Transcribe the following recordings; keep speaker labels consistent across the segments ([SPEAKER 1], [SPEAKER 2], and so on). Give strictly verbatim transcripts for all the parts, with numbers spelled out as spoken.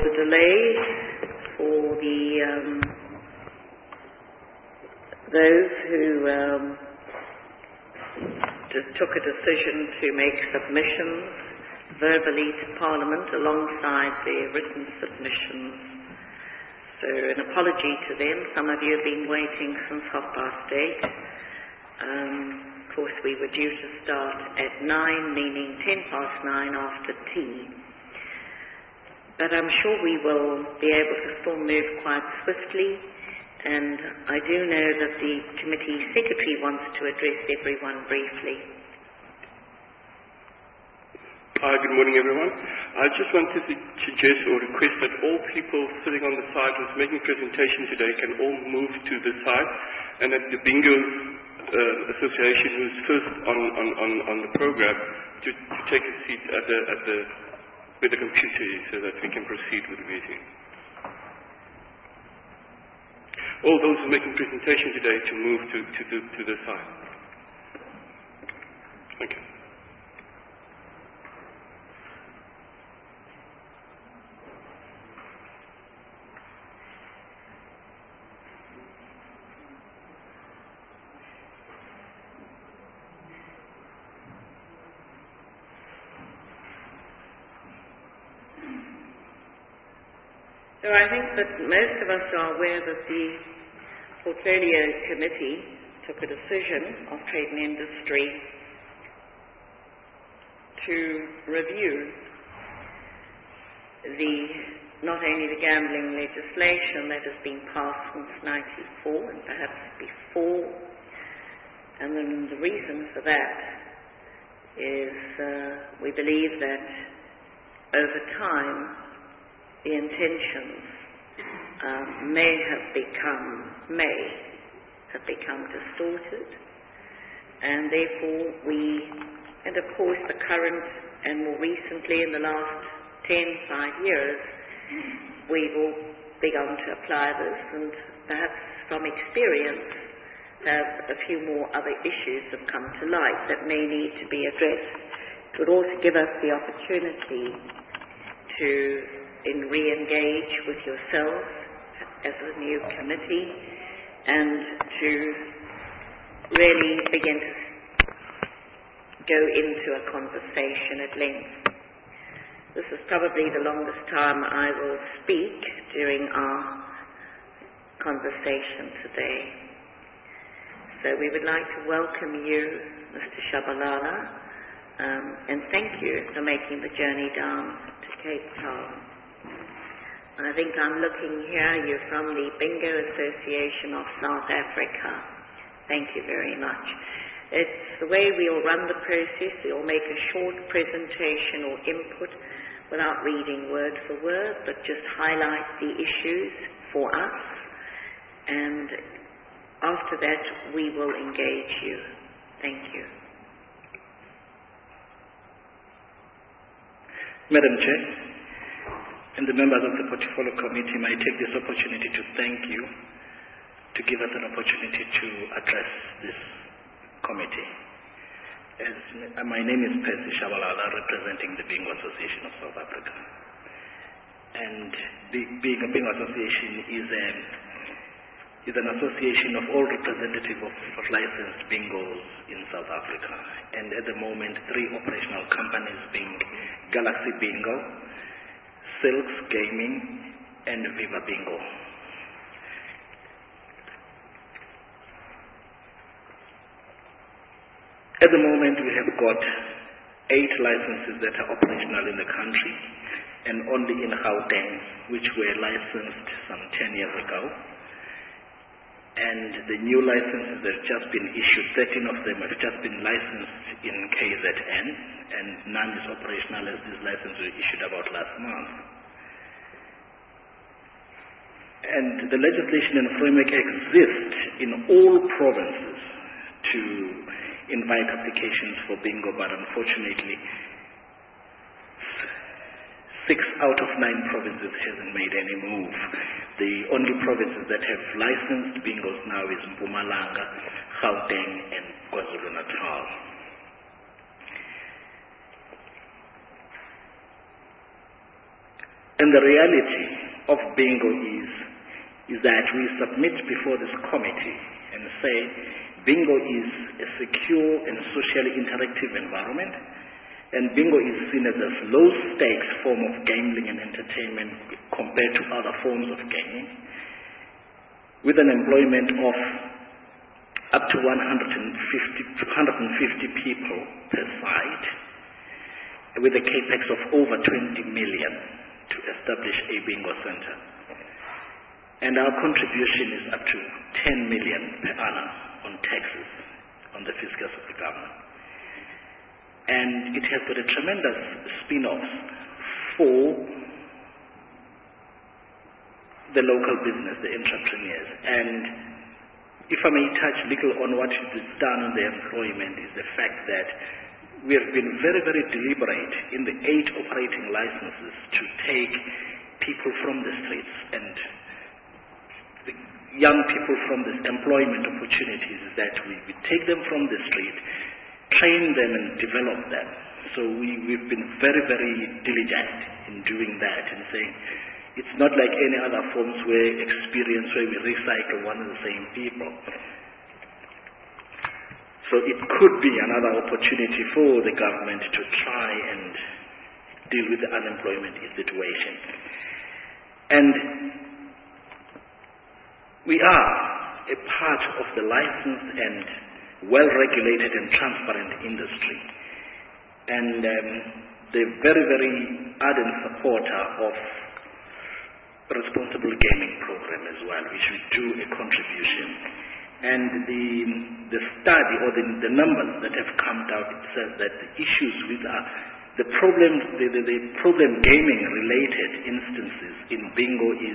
[SPEAKER 1] the delay, for the um, those who um, just took a decision to make submissions verbally to Parliament alongside their written submissions. So an apology to them. Some of you have been waiting since half past eight. Um, of course, we were due to start at nine, meaning ten past nine after tea. But I'm sure we will be able to still move quite swiftly, and I do know that the committee secretary wants to address everyone briefly.
[SPEAKER 2] Hi, good morning everyone. I just wanted to suggest or request that all people sitting on the side who's making presentation today can all move to the side, and that the Bingo uh, Association, who's first on, on, on, on the program, to, to take a seat at the, at the, where the computer is, so that we can proceed with the meeting. All those who are making presentation today to move to, to, the, to the side. Thank you.
[SPEAKER 1] So I think that most of us are aware that the Portfolio Committee took a decision of Trade and Industry to review the not only the gambling legislation that has been passed since ninety-four and perhaps before, and then the reason for that is uh, we believe that over time the intentions um, may have become, may have become distorted, and therefore we, and of course the current and more recently in the last ten, five years, we've all begun to apply this, and perhaps from experience have a few more other issues have come to light that may need to be addressed. It would also give us the opportunity to in re-engage with yourselves as a new committee and to really begin to go into a conversation at length. This is probably the longest time I will speak during our conversation today. So we would like to welcome you, Mister Shabalala, um, and thank you for making the journey down to Cape Town. I think I'm looking here, you're from the Bingo Association of South Africa. Thank you very much. It's the way we'll run the process. We'll make a short presentation or input without reading word for word, but just highlight the issues for us. And after that, we will engage you. Thank you.
[SPEAKER 3] Madam Chair, and the members of the Portfolio Committee, may I take this opportunity to thank you to give us an opportunity to address this committee. As, uh, my name is Percy Shabalala, representing the Bingo Association of South Africa. And the Bingo, Bingo Association is, a, is an association of all representatives of, of licensed bingos in South Africa. And at the moment, three operational companies being Galaxy Bingo, Silks Gaming, and Viva Bingo. At the moment, we have got eight licenses that are operational in the country, and only in Gauteng, which were licensed some ten years ago. And the new licenses that have just been issued, thirteen of them have just been licensed in K Z N, and none is operational as these licenses were issued about last month. And the legislation and framework exist in all provinces to invite applications for bingo, but unfortunately, six out of nine provinces hasn't made any move. The only provinces that have licensed bingos now is Mpumalanga, Gauteng, and KwaZulu-Natal. And the reality of bingo is, is that we submit before this committee and say bingo is a secure and socially interactive environment, and bingo is seen as a low-stakes form of gambling and entertainment compared to other forms of gaming, with an employment of up to one hundred fifty people per site, with a capex of over twenty million to establish a bingo center. And our contribution is up to ten million per annum on taxes, on the fiscus of the government. And it has got a tremendous spin-offs for the local business, the entrepreneurs. And if I may touch little on what is done on the employment, is the fact that we have been very, very deliberate in the eight operating licenses to take people from the streets and the young people from these employment opportunities, that we, we take them from the street, train them and develop them. So we, we've been very, very diligent in doing that and saying it's not like any other forms where experience, where we recycle one and the same people. So it could be another opportunity for the government to try and deal with the unemployment situation. And we are a part of the licensed and well-regulated and transparent industry. And um, the very, very ardent supporter of responsible gaming program as well, which we do a contribution. And the the study or the, the numbers that have come out, it says that the issues with uh, the problem the, the, the problem gaming related instances in bingo is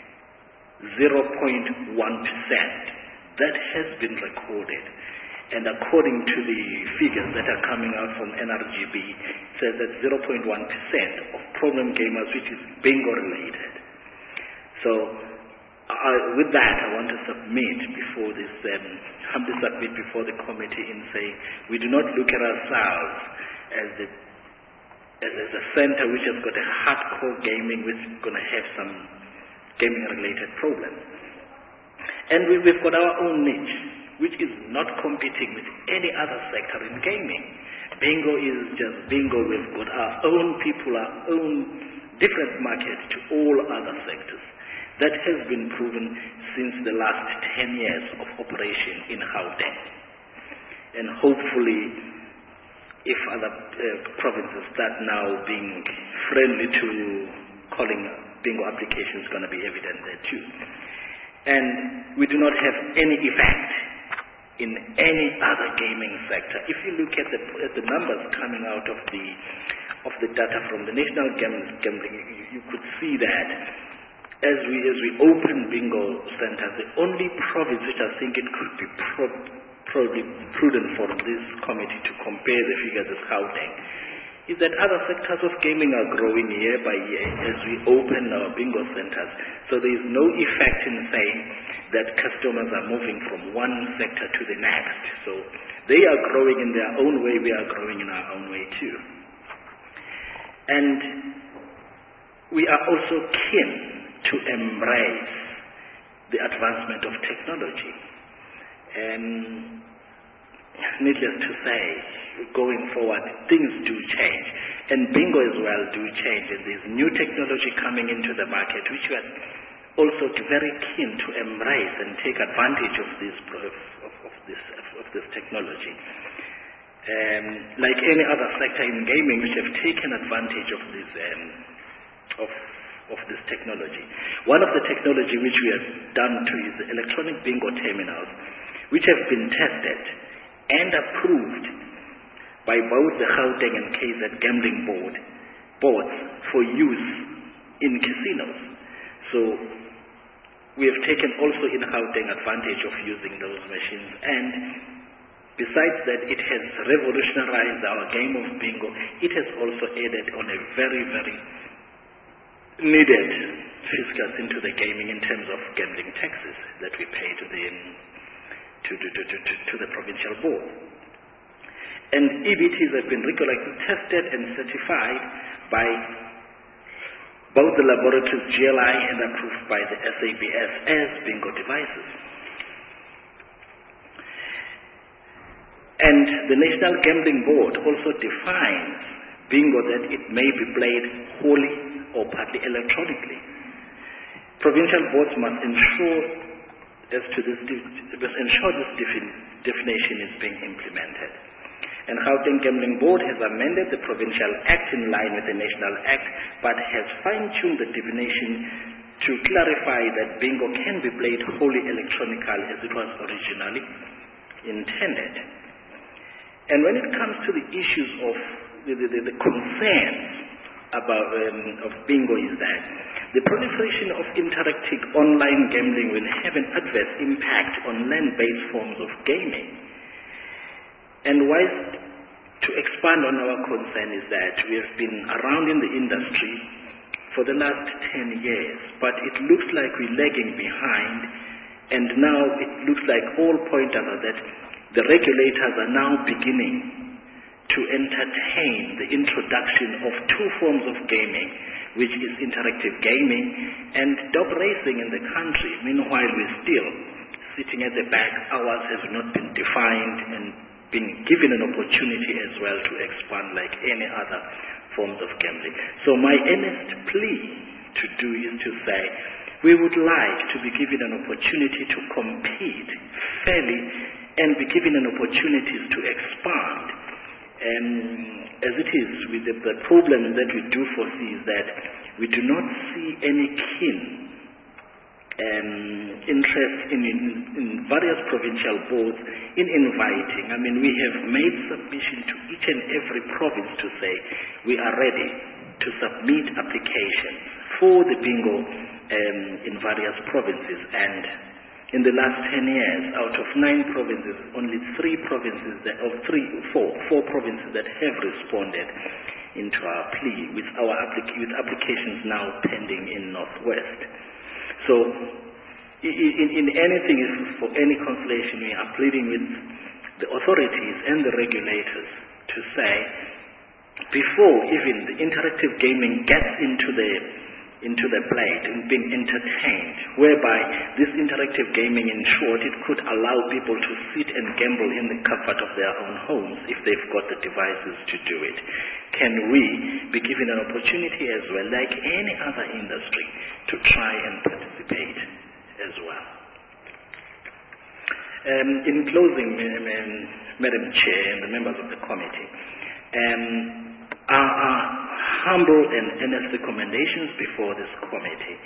[SPEAKER 3] zero point one percent. That has been recorded. And according to the figures that are coming out from N R G B, it says that zero point one percent of problem gamers, which is bingo related. So uh, with that, I want to submit before this, um, humbly submit before the committee in saying we do not look at ourselves as, the, as, as a center which has got a hardcore gaming, which is going to have some gaming-related problems. And we, we've got our own niche, which is not competing with any other sector in gaming. Bingo is just bingo. We've got our own people, our own different market to all other sectors. That has been proven since the last ten years of operation in Gauteng. And hopefully, if other uh, provinces start now being friendly to calling bingo applications, going to be evident there too. And we do not have any effect in any other gaming sector. If you look at the, at the numbers coming out of the of the data from the National Gambling, you, you could see that as we as we open bingo centers, the only province which I think it could be pro, probably prudent for this committee to compare the figures is Gauteng, is that other sectors of gaming are growing year by year as we open our bingo centers. So there is no effect in saying that customers are moving from one sector to the next. So they are growing in their own way, we are growing in our own way too. And we are also keen to embrace the advancement of technology. And needless to say, going forward, things do change. And bingo as well do change. And there's new technology coming into the market, which we are also very keen to embrace and take advantage of this of, of this of this technology. Um, like any other sector in gaming, which have taken advantage of this um, of of this technology. One of the technology which we have done too is the electronic bingo terminals, which have been tested and approved by both the Gauteng and K Z Gambling Board boards for use in casinos. So we have taken also in Gauteng advantage of using those machines, and besides that, it has revolutionized our game of bingo. It has also added on a very, very needed fiscus into the gaming in terms of gambling taxes that we pay to the to, to, to, to, to the provincial board. And E B Ts have been regularly tested and certified by both the laboratories G L I and approved by the S A B S as bingo devices. And the National Gambling Board also defines bingo that it may be played wholly or partly electronically. Provincial boards must ensure as to this must ensure this defin- definition is being implemented. And Gauteng Gambling Board has amended the Provincial Act in line with the National Act, but has fine-tuned the definition to clarify that bingo can be played wholly electronically as it was originally intended. And when it comes to the issues of the, the, the, the concerns about um, of bingo is that the proliferation of interactive online gambling will have an adverse impact on land-based forms of gaming. And whilst to expand on our concern is that we have been around in the industry for the last ten years, but it looks like we're lagging behind, and now it looks like all point out that the regulators are now beginning to entertain the introduction of two forms of gaming, which is interactive gaming and dog racing in the country. Meanwhile, we're still sitting at the back. Ours has not been defined and been given an opportunity as well to expand like any other forms of gambling. So my earnest plea to do is to say we would like to be given an opportunity to compete fairly and be given an opportunities to expand. Um, as it is, with the, the problem that we do foresee is that we do not see any keen um, interest in, in, in various provincial boards in inviting. I mean, we have made submission to each and every province to say we are ready to submit applications for the bingo um, in various provinces, and in the last ten years, out of nine provinces, only three provinces, that, or three, four, four provinces that have responded into our plea with our applic- with applications now pending in Northwest. So, in, in, in anything, for any consolation, we are pleading with the authorities and the regulators to say, before even the interactive gaming gets into the into the plate and being entertained, whereby this interactive gaming, in short, it could allow people to sit and gamble in the comfort of their own homes if they've got the devices to do it. Can we be given an opportunity as well, like any other industry, to try and participate as well? Um, in closing, Madam Chair and the members of the committee, um, our, our humble and earnest recommendations before this committee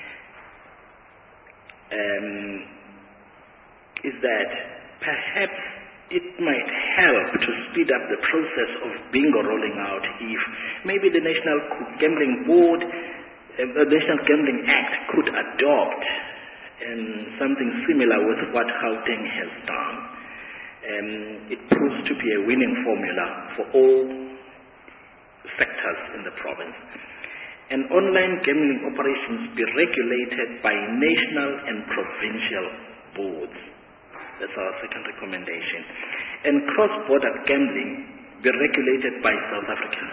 [SPEAKER 3] um, is that perhaps it might help to speed up the process of bingo rolling out if maybe the National Gambling Board, uh, the National Gambling Act could adopt um, something similar with what Gauteng has done. Um, it proves to be a winning formula for all sectors in the province. And online gambling operations be regulated by national and provincial boards. That's our second recommendation. And cross-border gambling be regulated by South African.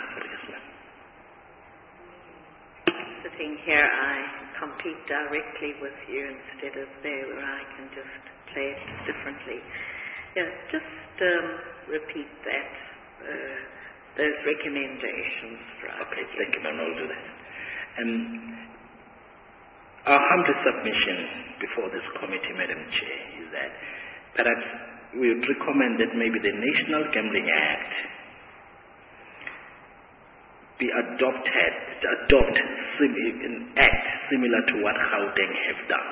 [SPEAKER 1] Sitting here, I compete directly with you instead of there where I can just play it differently. Yeah, just um, repeat that. Uh, those recommendations for us.
[SPEAKER 3] Okay, thank you, ma'am. I'll do that. Um, our humble submission before this committee, Madam Chair, is that perhaps we would recommend that maybe the National Gambling Act be adopted, adopt an act similar to what Gauteng have done.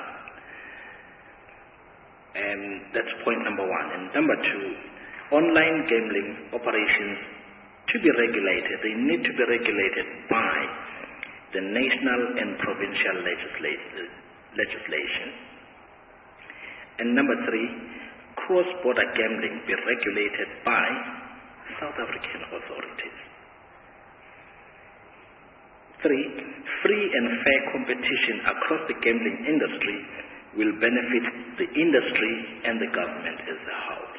[SPEAKER 3] And that's point number one. And number two, online gambling operations to be regulated, they need to be regulated by the national and provincial legislation. And number three, cross-border gambling be regulated by South African authorities. Three, free and fair competition across the gambling industry will benefit the industry and the government as a whole.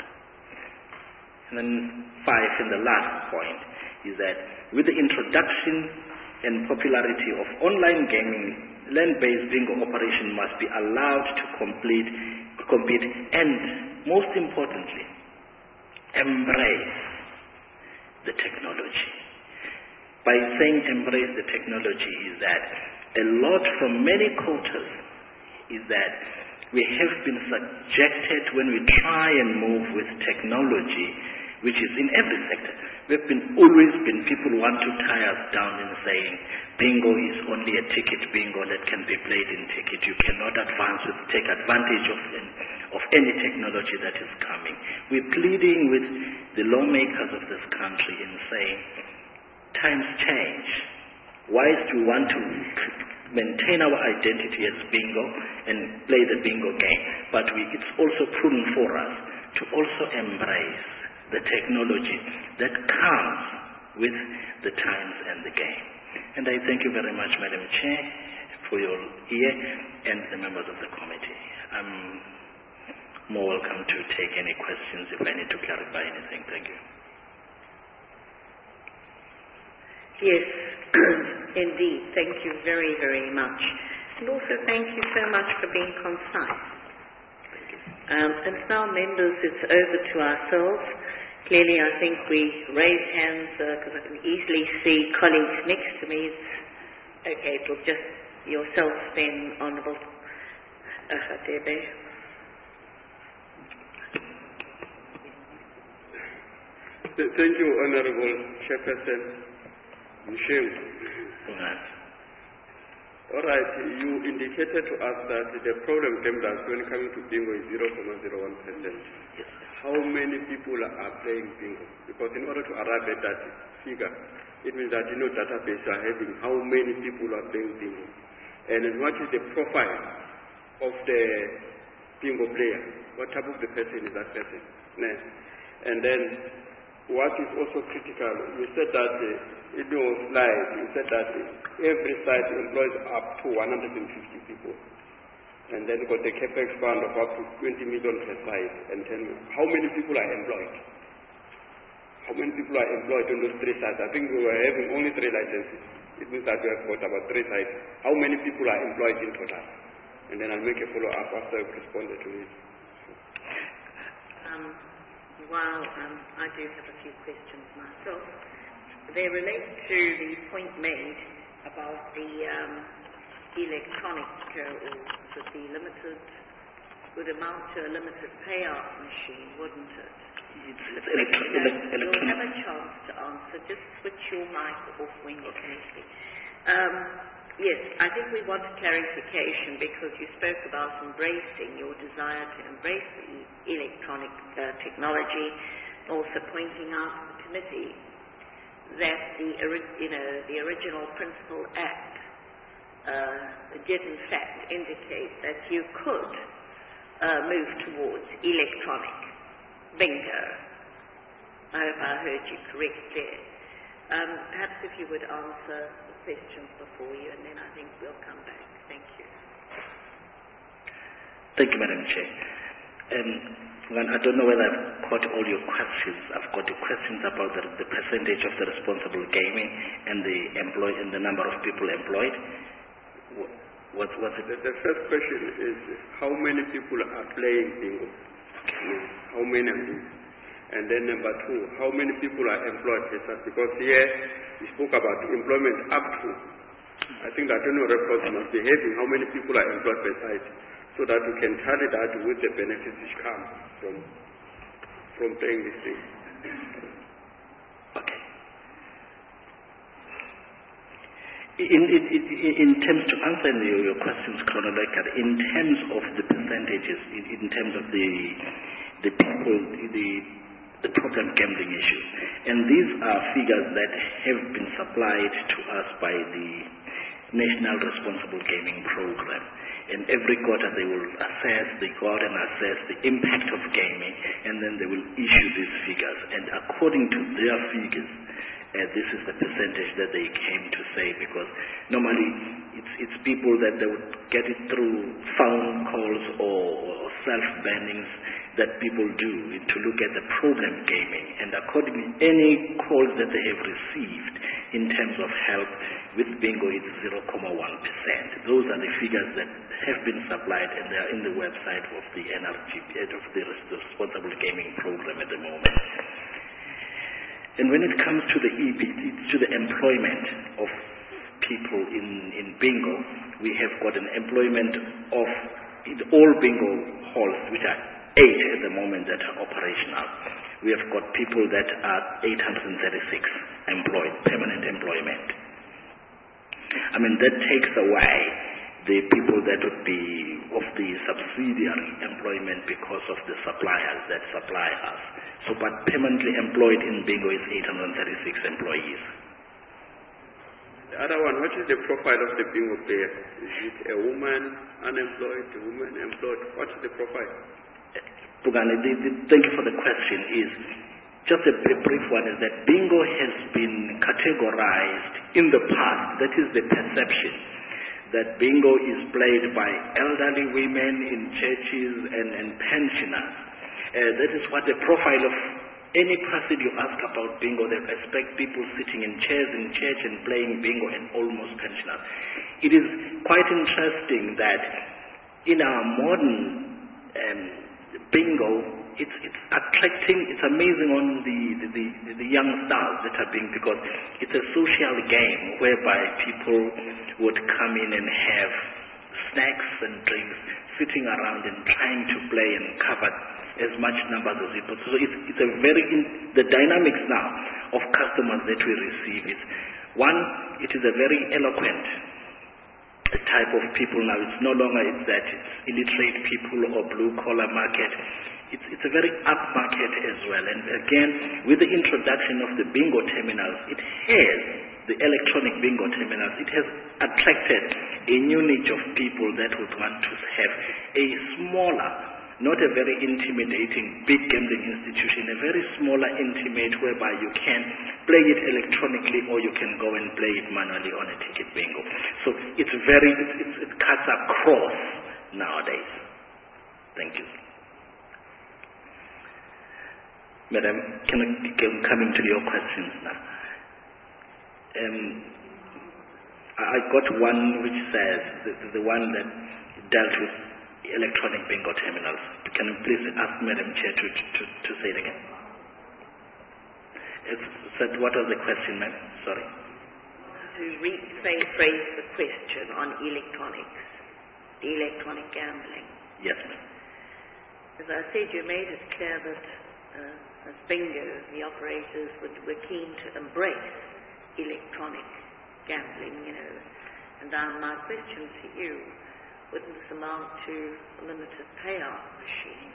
[SPEAKER 3] And then five, and the last point, is that with the introduction and popularity of online gaming, land-based bingo operation must be allowed to complete, compete and, most importantly, embrace the technology. By saying embrace the technology is that a lot from many quarters is that we have been subjected when we try and move with technology, which is in every sector. We've been always been people want to tie us down in saying bingo is only a ticket bingo that can be played in ticket. You cannot advance with, take advantage of, of any technology that is coming. We're pleading with the lawmakers of this country in saying times change. Whilst we want to maintain our identity as bingo and play the bingo game, but we, it's also prudent for us to also embrace the technology that comes with the times and the game. And I thank you very much, Madam Chair, for your ear and the members of the committee. I'm more welcome to take any questions if I need to clarify anything. Thank you.
[SPEAKER 1] Yes, indeed. Thank you very, very much. And also thank you so much for being concise. Um, and now, members, it's over to ourselves. Clearly, I think we raise hands because uh, I can easily see colleagues next to me. It's, okay, it will just yourself then, Honourable Achadebe.
[SPEAKER 2] Thank you, Honourable Chairperson. Michelle. All right, you indicated to us that the problem gamblers when coming to bingo is zero point zero one percent.
[SPEAKER 3] Yes.
[SPEAKER 2] How many people are playing bingo? Because in order to arrive at that figure, it means that you know database are having how many people are playing bingo. And what is the profile of the bingo player? What type of the person is that person? And then what is also critical, you said that uh, in your slide, you said that every site employs up to one hundred fifty people. And then got the capex fund of up to twenty million per site. And tell me, how many people are employed? How many people are employed on those three sites? I think we were having only three licenses. It means that we have got about three sites. How many people are employed in total? And then I'll make a follow-up after I've responded to it.
[SPEAKER 1] Um, while um, I do have a few questions myself, they relate to the point made about the um, electronic uh, or the limited, would amount to a limited payout machine, wouldn't it?
[SPEAKER 3] It's, it's electronic.
[SPEAKER 1] You'll have a chance to answer. Just switch your mic off when you can speak. Um, yes, I think we want clarification because you spoke about embracing your desire to embrace the electronic uh, technology, also pointing out to the committee that the, you know, the original Principal Act uh, did in fact indicate that you could uh, move towards electronic bingo. I hope I heard you correctly. Um, perhaps if you would answer the questions before you, and then I think we'll come back. Thank you.
[SPEAKER 3] Thank you, Madam Chair. Um, well, I don't know whether I've caught all your questions. I've got the questions about the, the percentage of the responsible gaming and the employ and the number of people employed. What, what's it?
[SPEAKER 2] The, the first question is how many people are playing bingo?
[SPEAKER 3] Okay.
[SPEAKER 2] How many are they? And then number two, how many people are employed? Because here we spoke about employment up to. I think that annual records must be having how many people are employed per site, so that we can tally that with the benefits which come from from playing this thing.
[SPEAKER 3] Okay. In, in, in, in terms to answer your, your questions chronologically, in terms of the percentages, in, in terms of the the people, the the problem gambling issues, and these are figures that have been supplied to us by the National Responsible Gaming Program. And every quarter they will assess, they go out and assess the impact of gaming, and then they will issue these figures. And according to their figures, uh, this is the percentage that they came to say, because normally it's, it's people that they would get it through phone calls or, or self-bannings that people do to look at the problem gaming. And accordingly, any calls that they have received in terms of help, With bingo, it's zero point one percent. Those are the figures that have been supplied, and they are in the website of the N R G P, of the Responsible Gaming Program at the moment. And when it comes to the E B, to the employment of people in, in bingo, we have got an employment of in all bingo halls, which are eight at the moment that are operational. We have got people that are eight hundred thirty-six employed, permanent employment. I mean, that takes away the people that would be of the subsidiary employment because of the suppliers that supply us. So, but permanently employed in bingo is eight hundred thirty-six employees.
[SPEAKER 4] The other one, what is the profile of the bingo player? Is it a woman unemployed, a woman employed? What is the profile?
[SPEAKER 3] Pugani, the, the, thank you for the question. Is just a, a brief one is that bingo has been categorized in the past. That is the perception that bingo is played by elderly women in churches and, and pensioners. Uh, that is what the profile of any person you ask about bingo, they expect people sitting in chairs in church and playing bingo and almost pensioners. It is quite interesting that in our modern um, bingo, it's, it's attracting, it's amazing on the, the, the, the young stars that are being, because it's a social game whereby people would come in and have snacks and drinks, sitting around and trying to play and cover as much numbers as possible. So it's, it's a very, in, the dynamics now of customers that we receive is, one, it is a very eloquent type of people now. It's no longer it's that it's illiterate people or blue-collar market. It's, it's a very up market as well. And again, with the introduction of the bingo terminals, it has, the electronic bingo terminals, it has attracted a new niche of people that would want to have a smaller, not a very intimidating big gambling institution, a very smaller, intimate, whereby you can play it electronically or you can go and play it manually on a ticket bingo. So it's very, it, it, it cuts across nowadays. Thank you. Madam, can I can coming to your questions now? Um, I got one which says, the, the one that dealt with electronic bingo terminals. Can you please ask Madam Chair to, to, to say it again? It's said, what was the question, ma'am? Sorry.
[SPEAKER 1] To rephrase the question on electronics, the electronic gambling.
[SPEAKER 3] Yes, ma'am.
[SPEAKER 1] As I said, you made it clear that uh, as bingo, the operators would, were keen to embrace electronic gambling, you know. And now my question to you, wouldn't this amount to a limited payout machine?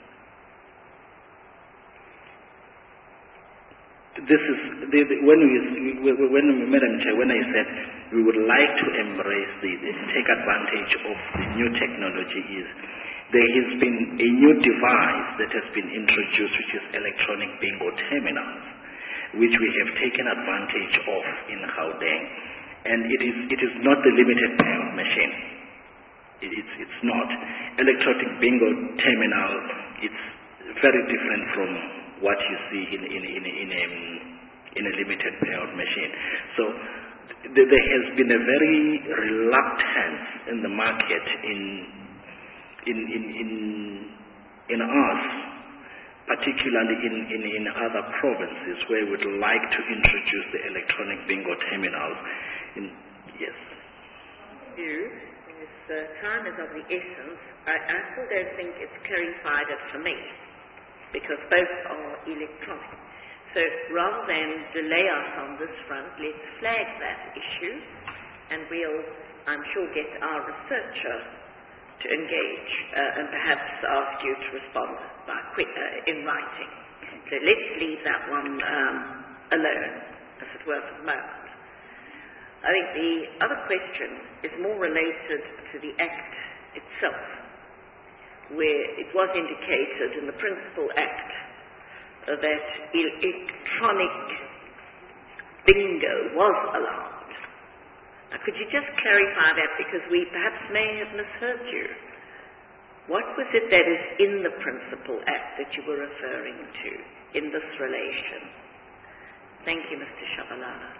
[SPEAKER 3] This is, the, the, when we, when Madam Chair, when I said we would like to embrace the, the take advantage of the new technology, is there has been a new device that has been introduced, which is electronic bingo terminals, which we have taken advantage of in Gauteng. And it is, it is not the limited payout machine. It, it's, it's not. Electronic bingo terminal, it's very different from what you see in, in, in, in, a, in a limited payout machine. So th there has been a very reluctance in the market in, in, in, in, in us, particularly in, in, in other provinces where we would like to introduce the electronic bingo terminals. In, yes.
[SPEAKER 1] You, this uh, time is of the essence. I, I still don't think it's clarified it for me, because both are electronic. So rather than delay us on this front, let's flag that issue, and we'll, I'm sure, get our researcher to engage uh, and perhaps ask you to respond by quick, uh, in writing. So let's leave that one um, alone, as it were, for the moment. I think the other question is more related to the Act itself, where it was indicated in the Principal Act uh, that electronic bingo was allowed. Now, could you just clarify that, because we perhaps may have misheard you? What was it that is in the Principal Act that you were referring to in this relation? Thank you, Mister Shabalala.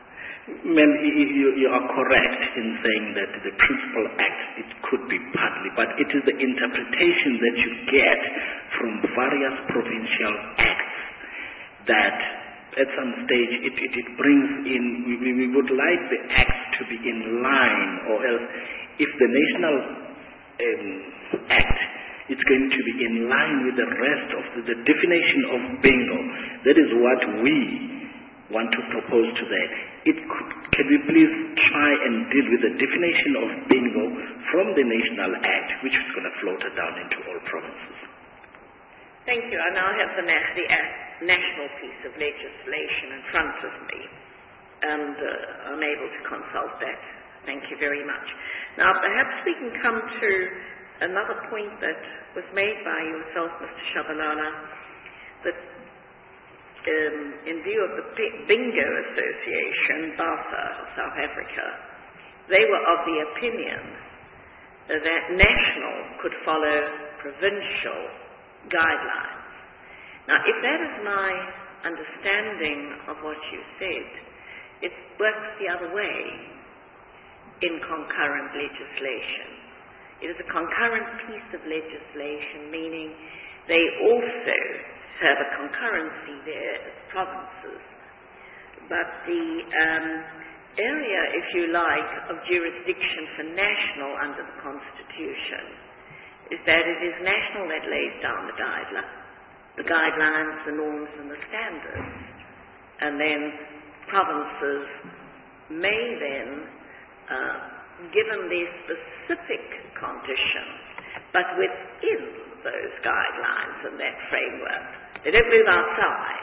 [SPEAKER 3] Ma'am, you, you are correct in saying that the principal act, it could be partly, but it is the interpretation that you get from various provincial acts that at some stage it, it, it brings in, we, we, we would like the acts to be in line, or else if the national um, act it's going to be in line with the rest of the, the definition of bingo. That is what we want to propose to that. It could, can we please try and deal with the definition of bingo from the National Act, which is going to float down into all provinces?
[SPEAKER 1] Thank you. I now have the, na- the uh, national piece of legislation in front of me, and uh, I'm able to consult that. Thank you very much. Now, perhaps we can come to another point that was made by yourself, Mister Shabalala, that um, in view of the B- Bingo Association, BASA of South Africa, they were of the opinion that national could follow provincial guidelines. Now, if that is my understanding of what you said, it works the other way in concurrent legislation. It is a concurrent piece of legislation, meaning they also have a concurrency there as provinces. But the um, area, if you like, of jurisdiction for national under the Constitution is that it is national that lays down the guidelines, the guidelines, the norms and the standards. And then provinces may then, uh, given their specific conditions, but within those guidelines and that framework, they don't move outside.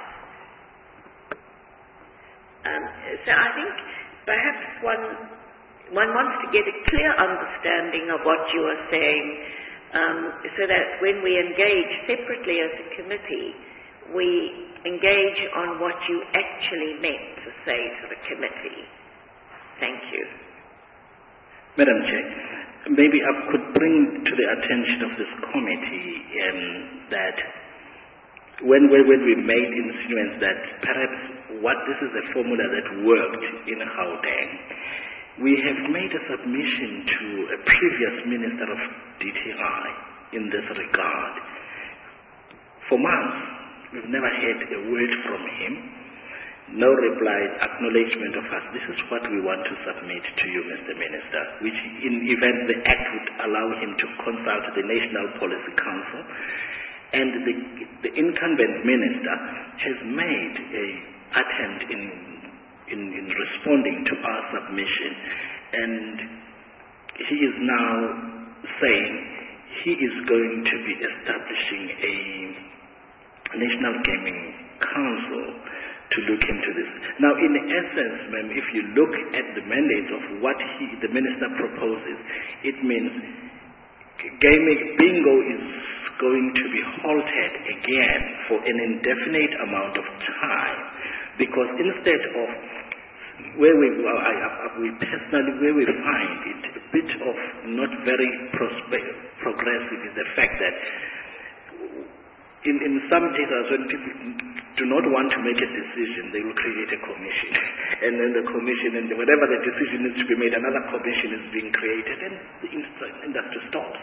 [SPEAKER 1] Um, so I think perhaps one, one wants to get a clear understanding of what you are saying, um, so that when we engage separately as a committee, we engage on what you actually meant to say to the committee. Thank you.
[SPEAKER 3] Madam Chair, maybe I could bring to the attention of this committee um, that when, when, when we made insinuance that perhaps what this is a formula that worked in Gauteng, we have made a submission to a previous Minister of D T I in this regard. For months, we've never had a word from him. No reply, acknowledgement of us. This is what we want to submit to you, Mister Minister, which in event the Act would allow him to consult the National Policy Council. And the, the incumbent minister has made an attempt in, in, in responding to our submission. And he is now saying he is going to be establishing a National Gaming Council to look into this. Now, in essence, ma'am, if you look at the mandate of what he, the minister proposes, it means gaming bingo is going to be halted again for an indefinite amount of time, because instead of where we, well, I, I, we personally, where we find it a bit of not very prospe- progressive is the fact that in, in some cases when people do not want to make a decision, they will create a commission. And then the commission, and whatever the decision needs to be made, another commission is being created, and the industry stops.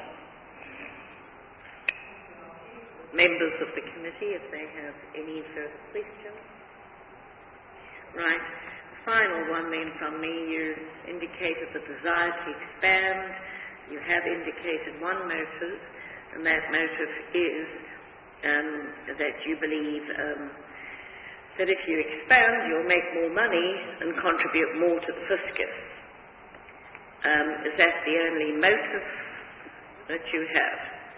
[SPEAKER 1] Members of the committee, if they have any further questions. Right. The final one then from me, you indicated the desire to expand. You have indicated one motive, and that motive is um, that you believe um, that if you expand, you'll make more money and contribute more to the fiscus. Um, is that the only motive that you have?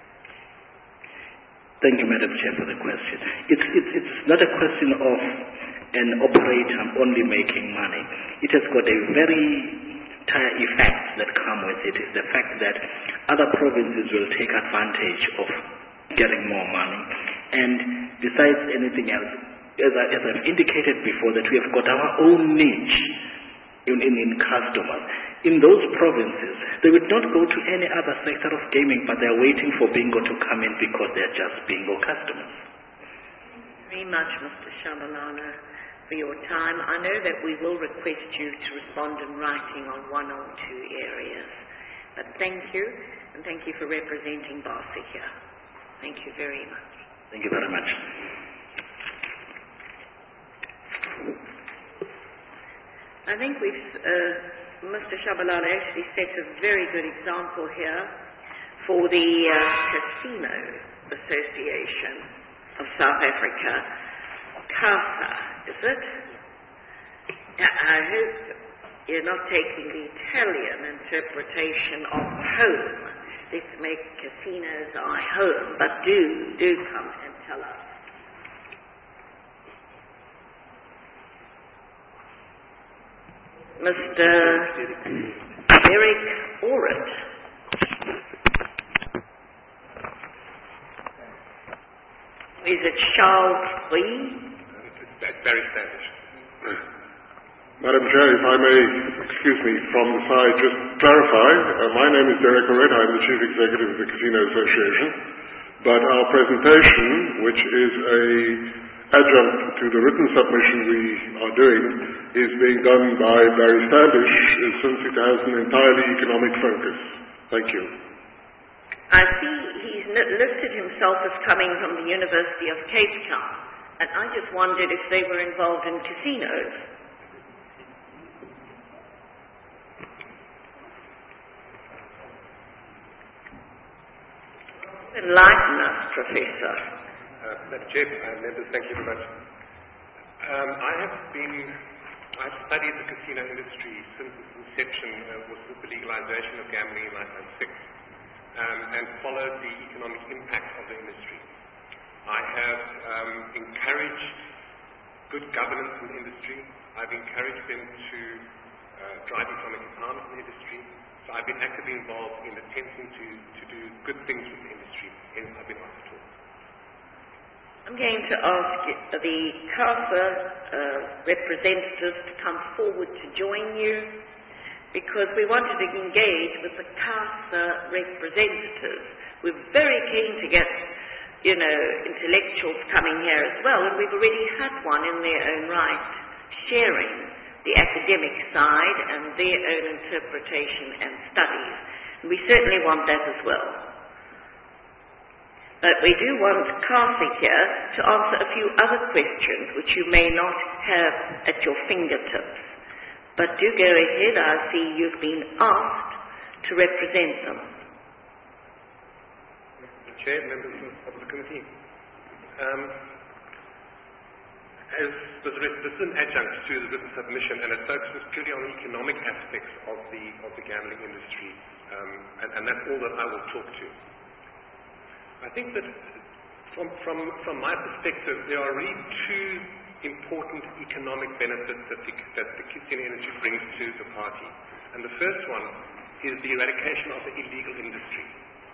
[SPEAKER 3] Thank you, Madam Chair, for the question. It's, it's, it's not a question of an operator only making money. It has got a very dire effect that come with it. It's the fact that other provinces will take advantage of getting more money. And besides anything else, as, I, as I've indicated before, that we have got our own niche in, in, in customers. In those provinces, they would not go to any other sector of gaming, but they're waiting for bingo to come in because they're just bingo customers.
[SPEAKER 1] Very much, Mister Shabalala. for your time. I know that we will request you to respond in writing on one or two areas. But thank you, and thank you for representing BASA here. Thank you very much.
[SPEAKER 3] Thank you very much.
[SPEAKER 1] I think we've, uh, Mister Shabalala actually set a very good example here for the uh, Casino Association of South Africa. CASA, is it? I hope you're not taking the Italian interpretation of home. Let's make casinos our home, but do, do come and tell us. Mister Eric Orrit. Is it Charles Free?
[SPEAKER 5] It's Barry Standish.
[SPEAKER 6] Madam Chair, if I may, excuse me, from the side, just clarify. Uh, my name is Derek Orrit. I'm the Chief Executive of the Casino Association. But our presentation, which is a adjunct to the written submission we are doing, is being done by Barry Standish, since it has an entirely economic focus. Thank you.
[SPEAKER 1] I see he's listed himself as coming from the University of Cape Town, and I just wondered if they were involved in casinos. Enlighten us, Professor.
[SPEAKER 5] Uh, Madam Chair, uh, members, thank you very much. Um, I have been, I've studied the casino industry since its inception uh, was with the legalization of gambling in nineteen ninety-six, um, and followed the economic impact of the industry. I have um, encouraged good governance in the industry. I've encouraged them to uh, drive economic empowerment in the industry. So I've been actively involved in attempting to, to do good things with the industry, hence I've been asked to talk.
[SPEAKER 1] I'm going to ask the CASA uh, representatives to come forward to join you, because we wanted to engage with the CASA representatives. We're very keen to get, you know, intellectuals coming here as well, and we've already had one in their own right, sharing the academic side and their own interpretation and studies. And we certainly want that as well. But we do want CASA here to answer a few other questions which you may not have at your fingertips. But do go ahead. I see you've been asked to represent them.
[SPEAKER 5] Chair, members of the committee. Um, As this is an adjunct to the written submission, and it focuses purely on the economic aspects of the of the gambling industry, um, and, and that's all that I will talk to. I think that from from from my perspective, there are really two important economic benefits that the, that the casino industry brings to the party, and the first one is the eradication of the illegal industry.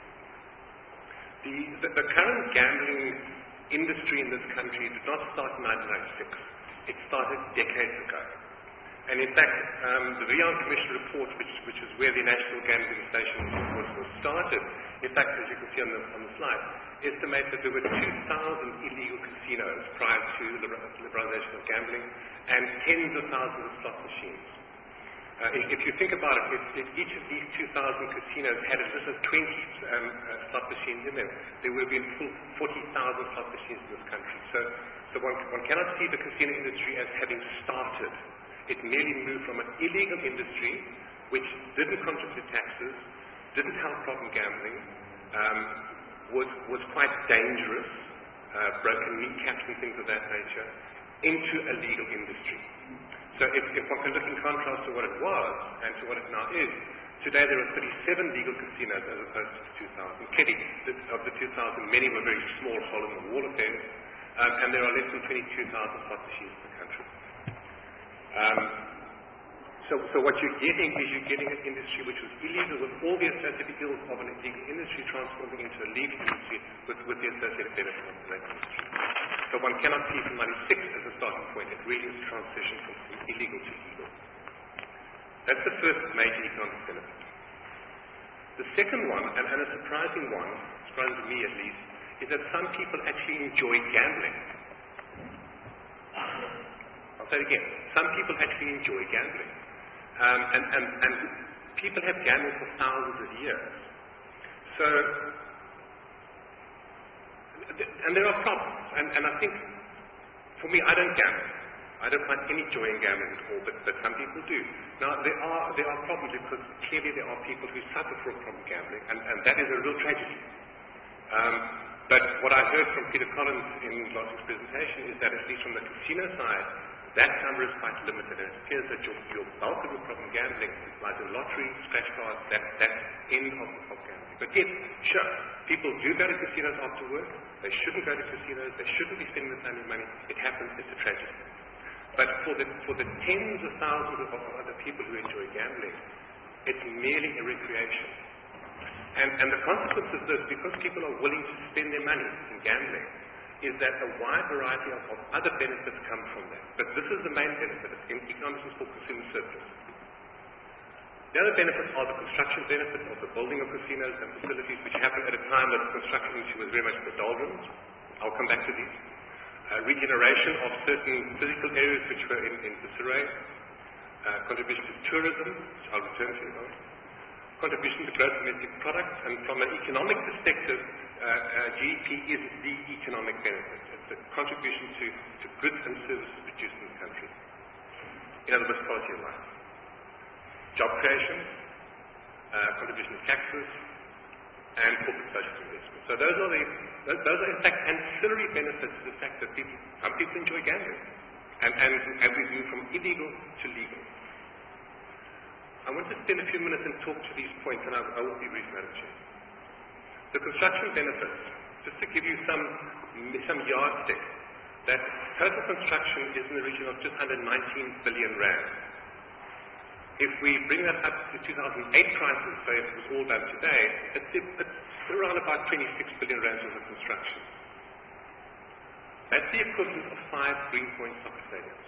[SPEAKER 5] The the, the current gambling industry in this country did not start in nineteen ninety-six. It started decades ago. And in fact, um, the Rian Commission report, which, which is where the National Gambling Station was, was started, in fact, as you can see on the, on the slide, estimates that there were two thousand illegal casinos prior to the liberalization of gambling, and tens of thousands of slot machines. Uh, if, if you think about it, if, if each of these two thousand casinos had as little as twenty um, uh, slot machines in them, there would have been full forty thousand slot machines in this country. So, so one, one cannot see the casino industry as having started. It merely moved from an illegal industry, which didn't contribute taxes, didn't help problem gambling, um, was, was quite dangerous, uh, broken kneecaps and things of that nature, into a legal industry. So if, if one can look in contrast to what it was and to what it now is, today there are thirty-seven legal casinos as opposed to two thousand. Clearly, of the two thousand, many were very small hole-in-the-wall affairs, um, and there are less than twenty-two thousand slot machines in the country. Um, so, so what you're getting is you're getting an industry which was illegal with all the associated ills of an illegal industry transforming into a legal industry with, with the associated benefits of the industry. So one cannot see from ninety-six as a starting point. It really is a transition from illegal to legal. That's the first major economic benefit. The second one, and, and a surprising one, surprising to me at least, is that some people actually enjoy gambling. I'll say it again. Some people actually enjoy gambling. Um, and, and, and people have gambling for thousands of years. So, and there are problems. And, and I think, for me, I don't gamble. I don't find any joy in gambling at all, but, but some people do. Now, there are, there are problems because clearly there are people who suffer from, from gambling, and, and that is a real tragedy. Um, but what I heard from Peter Collins in last week's presentation is that at least from the casino side, that number is quite limited, and it appears that your, your bulk of your problem gambling lies in lottery, scratch cards, that, that end of, of gambling. But yes, sure, people do go to casinos after work. They shouldn't go to casinos. They shouldn't be spending the time and money. It happens. It's a tragedy. But for the, for the tens of thousands of other people who enjoy gambling, it's merely a recreation. And, and the consequence of this, because people are willing to spend their money in gambling, is that a wide variety of, of other benefits come from that. But this is the main benefit. In economics, it's called consumer surplus. The other benefits are the construction benefits of the building of casinos and facilities, which happened at a time that the construction industry was very much the doldrums. I'll come back to these. Uh, regeneration of certain physical areas which were in, in disarray. Uh, contribution to tourism, which I'll return to in a moment. Contribution to gross domestic product, and from an economic perspective, uh, uh, G D P is the economic benefit. It's a contribution to, to goods and services produced in the country. In other words, quality of life. Job creation, uh, contribution to taxes, and corporate social investment. So those are the, those, those are in fact ancillary benefits to the fact that people, some people enjoy gambling. And, and, and we move from illegal to legal. I want to spend a few minutes and talk to these points, and I, I will be brief, Madam Chair. The construction benefits, just to give you some, some yardstick, that total construction is in the region of just under nineteen billion rand. If we bring that up to two thousand eight prices, so if it was all done today, it's, it's around about twenty-six billion rand worth of construction. That's the equivalent of five Greenpoint soccer stadiums.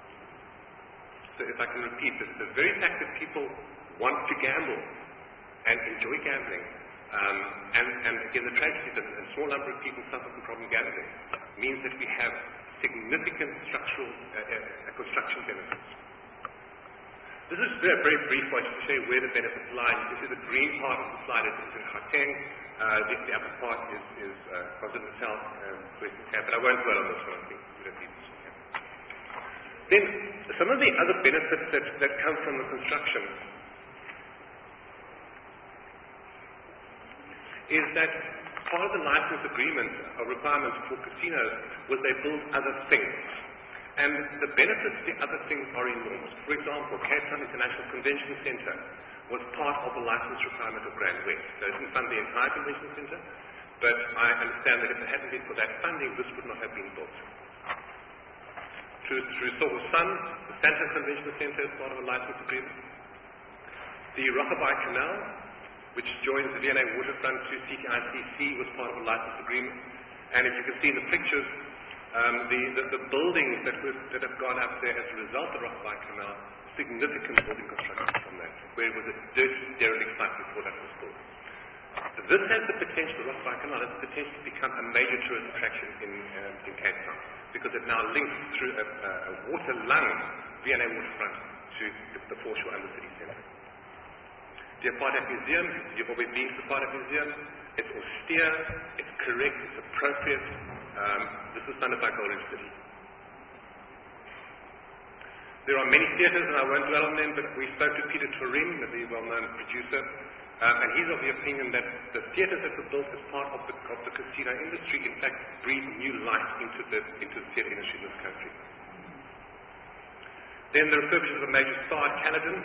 [SPEAKER 5] So if I can repeat this, the very fact that people want to gamble and enjoy gambling, um, and, and again the tragedy that a small number of people suffer from problem gambling, means that we have significant structural uh, uh, construction benefits. This is a very brief one to show you where the benefits lie. You can see the green part of the slide is in Gauteng, uh, the, the upper part is, is uh, KwaZulu-Natal, um, Western Cape, but I won't dwell on this one. I think we don't need this one here. Then, some of the other benefits that, that come from the construction is that part of the license agreement or requirements for casinos was they build other things. And the benefits to the other things are enormous. For example, Cape Town International Convention Centre was part of the license requirement of Grand West. So it didn't fund the entire convention centre, but I understand that if it hadn't been for that funding, this would not have been built. Through, through Silver Sun, the Sandton Convention Centre is part of a license agreement. The Rockabye Canal, which joins the V and A waterfront to C T I C C, was part of a license agreement. And if you can see in the pictures, um, the, the, the buildings that, were, that have gone up there as a result of the Rockabye Canal, significant building construction from that, where it was a dirty, derelict site before that was built. So this has the potential, the Rockabye Canal has the potential to become a major tourist attraction in, um, in Cape Town, because it now links through a, a water-lung V and A waterfront to the, the foreshore and the city centre. The Apartheid Museum, you've already been to the Apartheid Museum, it's austere, it's correct, it's appropriate. Um, this was funded by Goldridge City. There are many theatres, and I won't dwell on them, but we spoke to Peter Turin, the well-known producer, um, and he's of the opinion that the theatres that were built as part of the, of the casino industry, in fact, breathe new life into the, into the theatre industry in this country. Then the refurbishment of a major spa at Caledon.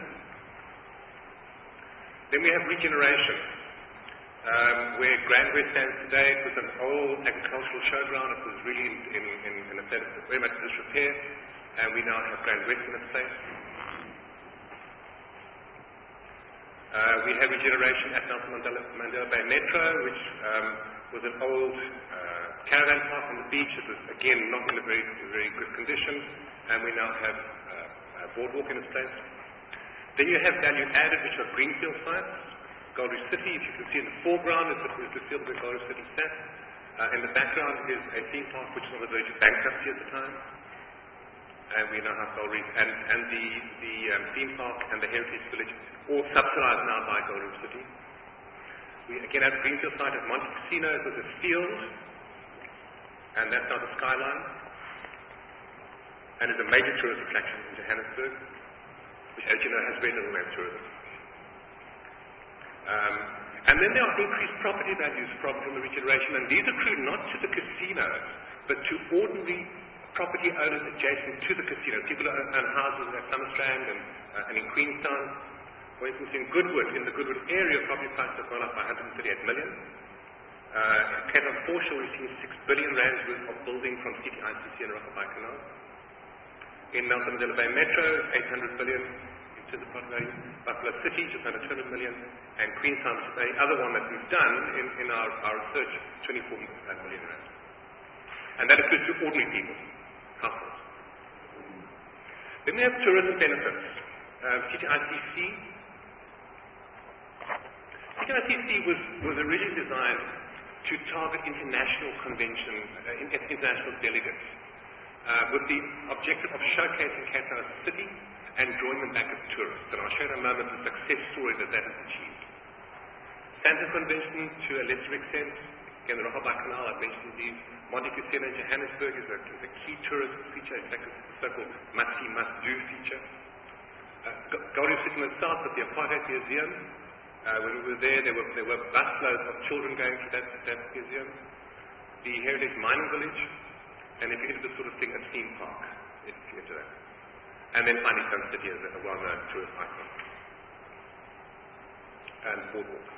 [SPEAKER 5] Then we have regeneration, um, where Grand West stands today. It was an old agricultural showground. It was really in, in, in, in a state of very much disrepair, and we now have Grand West in its place. Uh, we have regeneration at Nelson Mandela, Mandela Bay Metro, which um, was an old uh, caravan park on the beach. It was, again, not in a very, very good condition, and we now have uh, a boardwalk in its place. Then you have value added, which are greenfield sites. Goldridge City, if you can see in the foreground, is the, is the field where Goldridge City sat. Uh, in the background is a theme park which was on the verge of bankruptcy at the time. and we now have Gold Reef, and, and the, the um, theme park and the heritage village, all subsidized now by Gold Reef City. We again have a greenfield site at Monte Casino. It was a field, and that's now the skyline, and is a major tourist attraction in Johannesburg, which, as you know, has very little land tourism. Um, and then there are increased property values from, from the regeneration, and these accrue not to the casinos, but to ordinary property owners adjacent to the casino. People own, own houses at Summerstrand and, uh, and in Queenstown. For instance, in Goodwood, in the Goodwood area, property prices have gone up by one hundred thirty-eight million. Uh, Cape Town Foreshore, we've seen six billion rands worth of building from C T I C C and Rockabye Canal. In Nelson Mandela Bay Metro, eight hundred billion in terms of property value. Buffalo City, just under two hundred million. And Queenstown, which is the other one that we've done in, in our, our research, twenty-four million rand. And that accrues to ordinary people, households. Then we have tourism benefits. Uh, C T I C C. C T I C C was, was originally designed to target international convention, uh, international delegates, uh, with the objective of showcasing Cape Town as a city and drawing them back as tourists. And I'll show in a moment the success story that that has achieved. Sandton Convention, to a lesser extent, again, the Rockabye Canal, I've mentioned these. Monte Casino in Johannesburg is a, is a key tourist feature, in fact, it's a so-called must-see, must-do feature. Uh, Gold Reef City in the south at the Apartheid Museum. Uh, when we were there, there were, there were busloads of children going to that, that museum. The Heritage Mining Village, and if you're into this sort of thing, a theme park, if you're into that. And then finally Sun City as a well-known tourist icon. And Boardwalk.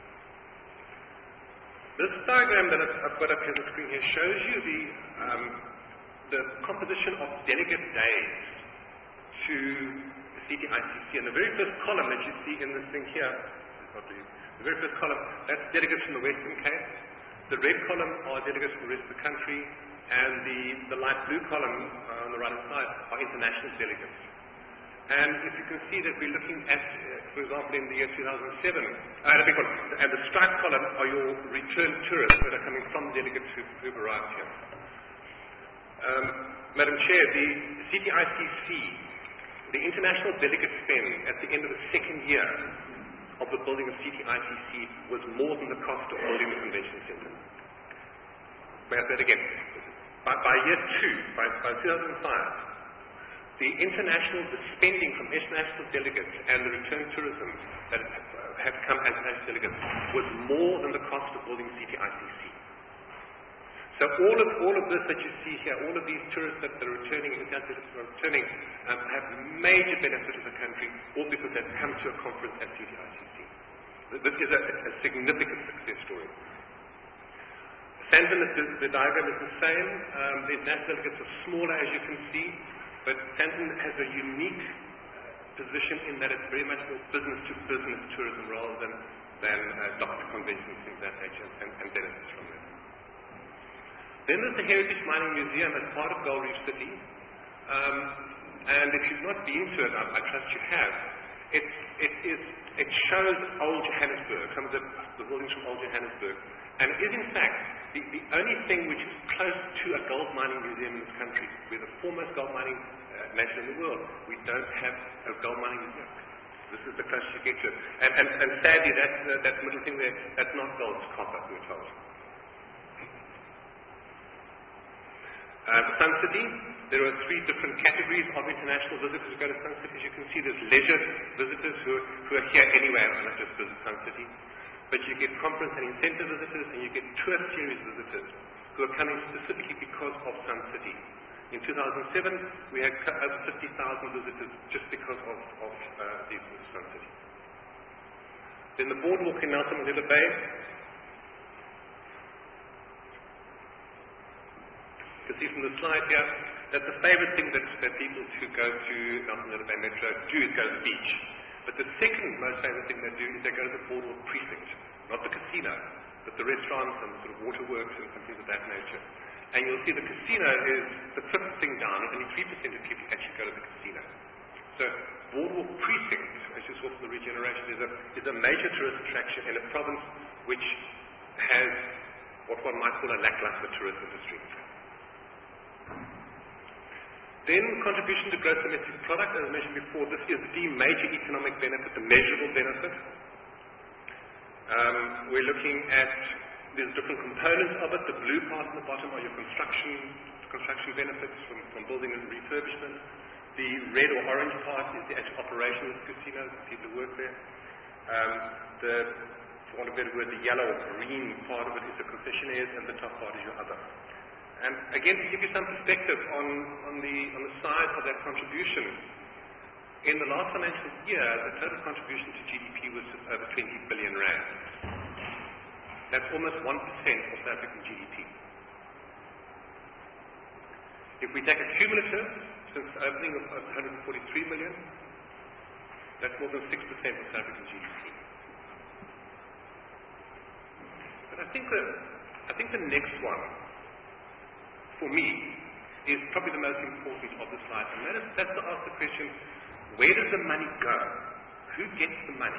[SPEAKER 5] This diagram that I've, I've got up here on the screen here shows you the, um, the composition of delegate days to the C T I C C. And the very first column that you see in this thing here, the very first column, that's delegates from the Western Cape. The red column are delegates from the rest of the country, and the, the light blue column uh, on the right-hand side are international delegates. And if you can see that we're looking at, uh, for example, in the year two thousand seven, uh, the big one, and the striped column are your return tourists that are coming from delegates who, who've arrived here. Um, Madam Chair, the C T I C C, the international delegate spend at the end of the second year of the building of C T I C C was more than the cost of building the convention centre. May I say that again? By, by year two, by, by two thousand five, the international, the spending from international delegates and the return tourism that have come as international delegates was more than the cost of building C T I C C. So all of all of this that you see here, all of these tourists that are returning, international tourists are returning, um, have major benefit to the country, all because they've come to a conference at C T I C C. This is a, a significant success story. Sandton, the, the diagram is the same. Um, the international delegates are smaller, as you can see, but Sandton has a unique uh, position in that it's very much more business-to-business tourism rather than, than uh, doctor conventions, things of that nature, and, and benefits from that. Then there's the Heritage Mining Museum as part of Gold Reef City. Um, and if you've not been to it, I, I trust you have, it, it, is, it shows old Johannesburg, some of the, the buildings from old Johannesburg. And it is, in fact, the, the only thing which is close to a gold mining museum in this country. We're the foremost gold mining uh, nation in the world. We don't have a gold mining museum. This is the closest you get to it. And, and, and sadly, that, uh, that middle thing there, that's not gold, it's copper, we're told. Uh, Sun City, there are three different categories of international visitors who go to Sun City. As you can see, there's leisure visitors who, who are here anyway and not just visit Sun City. But you get conference and incentive visitors, and you get tour series visitors who are coming specifically because of Sun City. In two thousand seven, we had over fifty thousand visitors just because of, of uh, these Sun City. Then the boardwalk in Nelson Mandela Bay. You can see from the slide here that the favorite thing that, that people who go to Nelson Mandela Bay Metro do is go to the beach. But the second most favorite thing they do is they go to the boardwalk precinct, not the casino, but the restaurants and the sort of waterworks and things of that nature. And you'll see the casino is the fifth thing down, and only three percent of people actually go to the casino. So boardwalk precinct, as you saw from the regeneration, is a, is a major tourist attraction in a province which has what one might call a lackluster tourist industry. Then contribution to gross domestic product, as I mentioned before, this is the major economic benefit, the measurable benefit. Um, we're looking at, there's different components of it. The blue part on the bottom are your construction, construction benefits from, from building and refurbishment. The red or orange part is the actual operation of the casino, the people who work there. Um, the, for want of a better word, the yellow or green part of it is the concessionaires, and the top part is your other. And again, to give you some perspective on, on, the, on the size of that contribution, in the last financial year, the total contribution to G D P was just over twenty billion rand. That's almost one percent of South African G D P. If we take a cumulative, since the opening of one hundred forty-three million, that's more than six percent of South African G D P. But I think the, I think the next one, for me, is probably the most important of the slide, and that is, that's to ask the question, where does the money go? Who gets the money?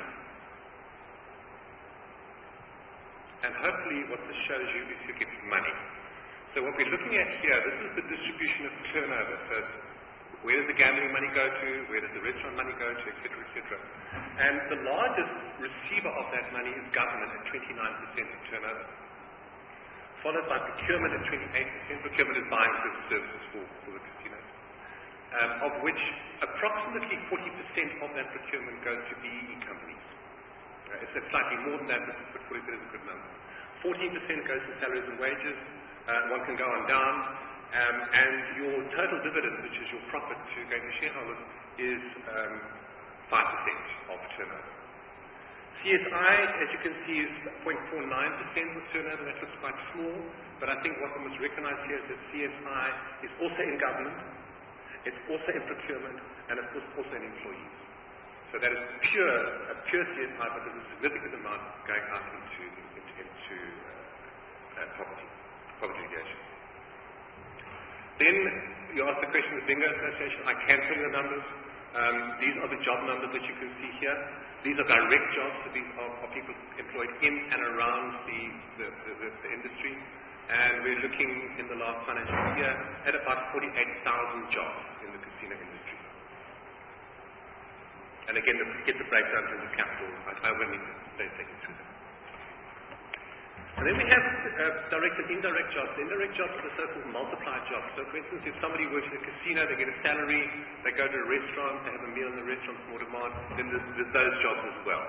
[SPEAKER 5] And hopefully what this shows you is who gets money. So what we're looking at here, this is the distribution of turnover. So where does the gambling money go to? Where does the restaurant money go to? Et cetera, et cetera. And the largest receiver of that money is government at twenty-nine percent of turnover. Followed by procurement at twenty-eight percent. Procurement is buying goods and services for, for the casinos. Um, of which approximately forty percent of that procurement goes to B E E companies. Uh, it's slightly more than that, but forty percent is a good number. fourteen percent goes to salaries and wages. Uh, one can go on down. Um, and your total dividend, which is your profit to going to shareholders, is um, five percent of turnover. C S I, as you can see, is zero point four nine percent of turnover. That looks quite small, but I think what we must recognize here is that C S I is also in government, it's also in procurement, and of course also in employees. So that is pure, a pure C S I, but there's a significant amount going out into, into, into uh, uh, poverty, poverty alleviation. Then you ask the question of the Bingo Association. I can tell you the numbers. Um, these are the job numbers that you can see here. These are direct jobs, so these are, are people employed in and around the, the, the, the, the industry. And we're looking in the last financial year at about forty-eight thousand jobs in the casino industry. And again, to get the breakdown in the capital, I, I will need to take you through that. And then we have uh, direct and indirect jobs. The indirect jobs are the so-called multiplier jobs. So for instance, if somebody works in a casino, they get a salary, they go to a restaurant, they have a meal in the restaurant, more demand, then there's, there's those jobs as well.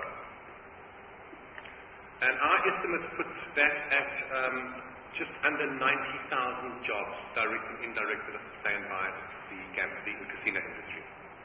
[SPEAKER 5] And our estimates put that at um, just under ninety thousand jobs, direct and indirect, that are sustained by the, the, the casino industry.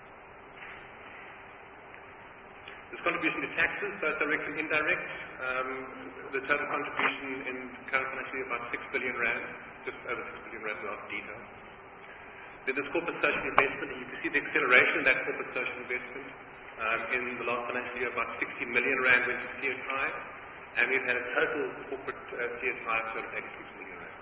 [SPEAKER 5] There's contribution to taxes, both direct and indirect. Um, the total contribution in current financial year about six billion rand, just over six billion rand without detail. Then there's corporate social investment, and you can see the acceleration of that corporate social investment. Um, in the last financial year, about sixty million rand went to C S I, and we've had a total corporate uh, C S I of sort of eighty-six million rand.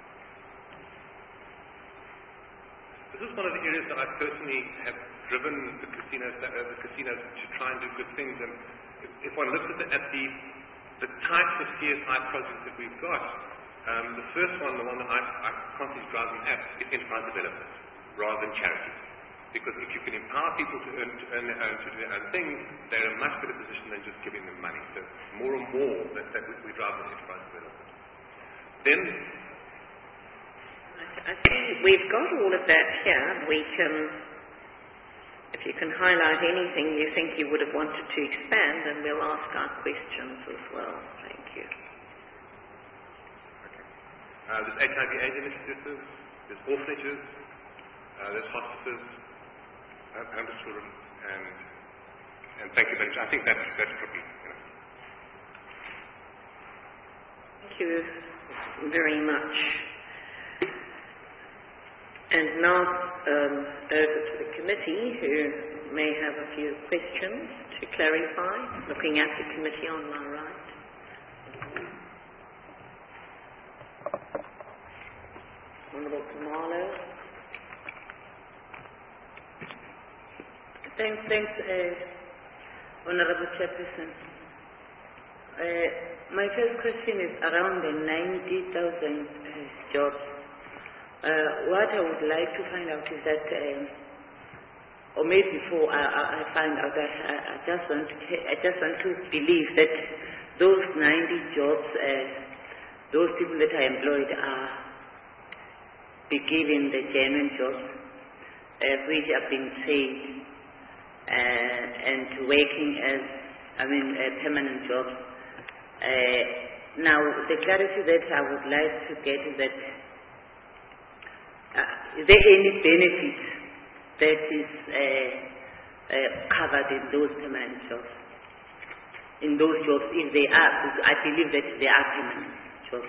[SPEAKER 5] This is one of the areas that I personally have driven the casinos, uh, the casinos to try and do good things. And if, if one looks at the, at the, the types of C S I projects that we've got, um, the first one, the one that I, I constantly drive them at, is enterprise development rather than charity. Because if you can empower people to earn, to earn their own, to do their own things, they're in a much better position than just giving them money. So more and more that, that we, we drive with enterprise development. Then
[SPEAKER 1] I think we've got all of that here. We can, if you can highlight anything you think you would have wanted to expand, then we'll ask our questions as well. Thank you.
[SPEAKER 5] Okay. Uh, there's H I V AIDS initiatives, there's orphanages, uh, there's hospices, homeless children, and and thank you very much. I think that's that's probably enough.
[SPEAKER 1] Thank you very much. And now um, over to the committee, who may have a few questions to clarify, looking at the committee on my right. Honourable Khumalo.
[SPEAKER 7] Thanks, thanks, uh, Honourable Chairperson. Uh, my first question is around the ninety thousand uh, jobs. Uh, what I would like to find out is that uh, or maybe before I, I, I find out, I, I, I just want to, I just want to believe that those ninety jobs, uh, those people that are employed are be given the genuine jobs, uh, which are being paid uh, and working as, I mean, uh, permanent jobs. Uh, now, the clarity that I would like to get is that uh, is there any benefit that is uh, uh, covered in those permanent jobs? In those jobs, if they are, I believe that they are permanent jobs.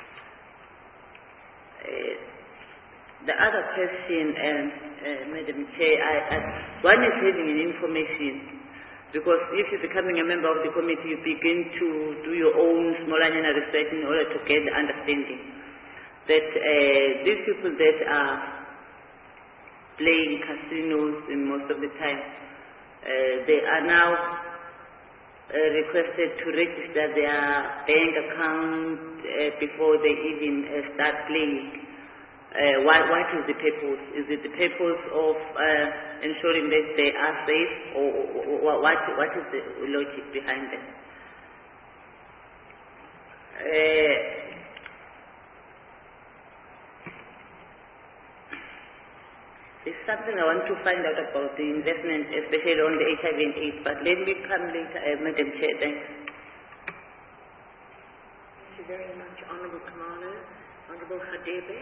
[SPEAKER 7] Uh, the other question, um, uh, Madam Chair, I, I, one is having an information, because if you're becoming a member of the committee, you begin to do your own small annual research in order to get the understanding that uh, these people that are playing casinos in most of the time, uh, they are now uh, requested to register their bank account uh, before they even uh, start playing. Uh, what, what is the purpose? Is it the purpose of uh, ensuring that they are safe, or, or, or what, what is the logic behind it? Uh, There's something I want to find out about the investment, especially on the H I V and AIDS, but let me come later, uh, Madam Chair. Thanks.
[SPEAKER 1] Thank you very much, Honourable Kamalo. Honourable Hadebe.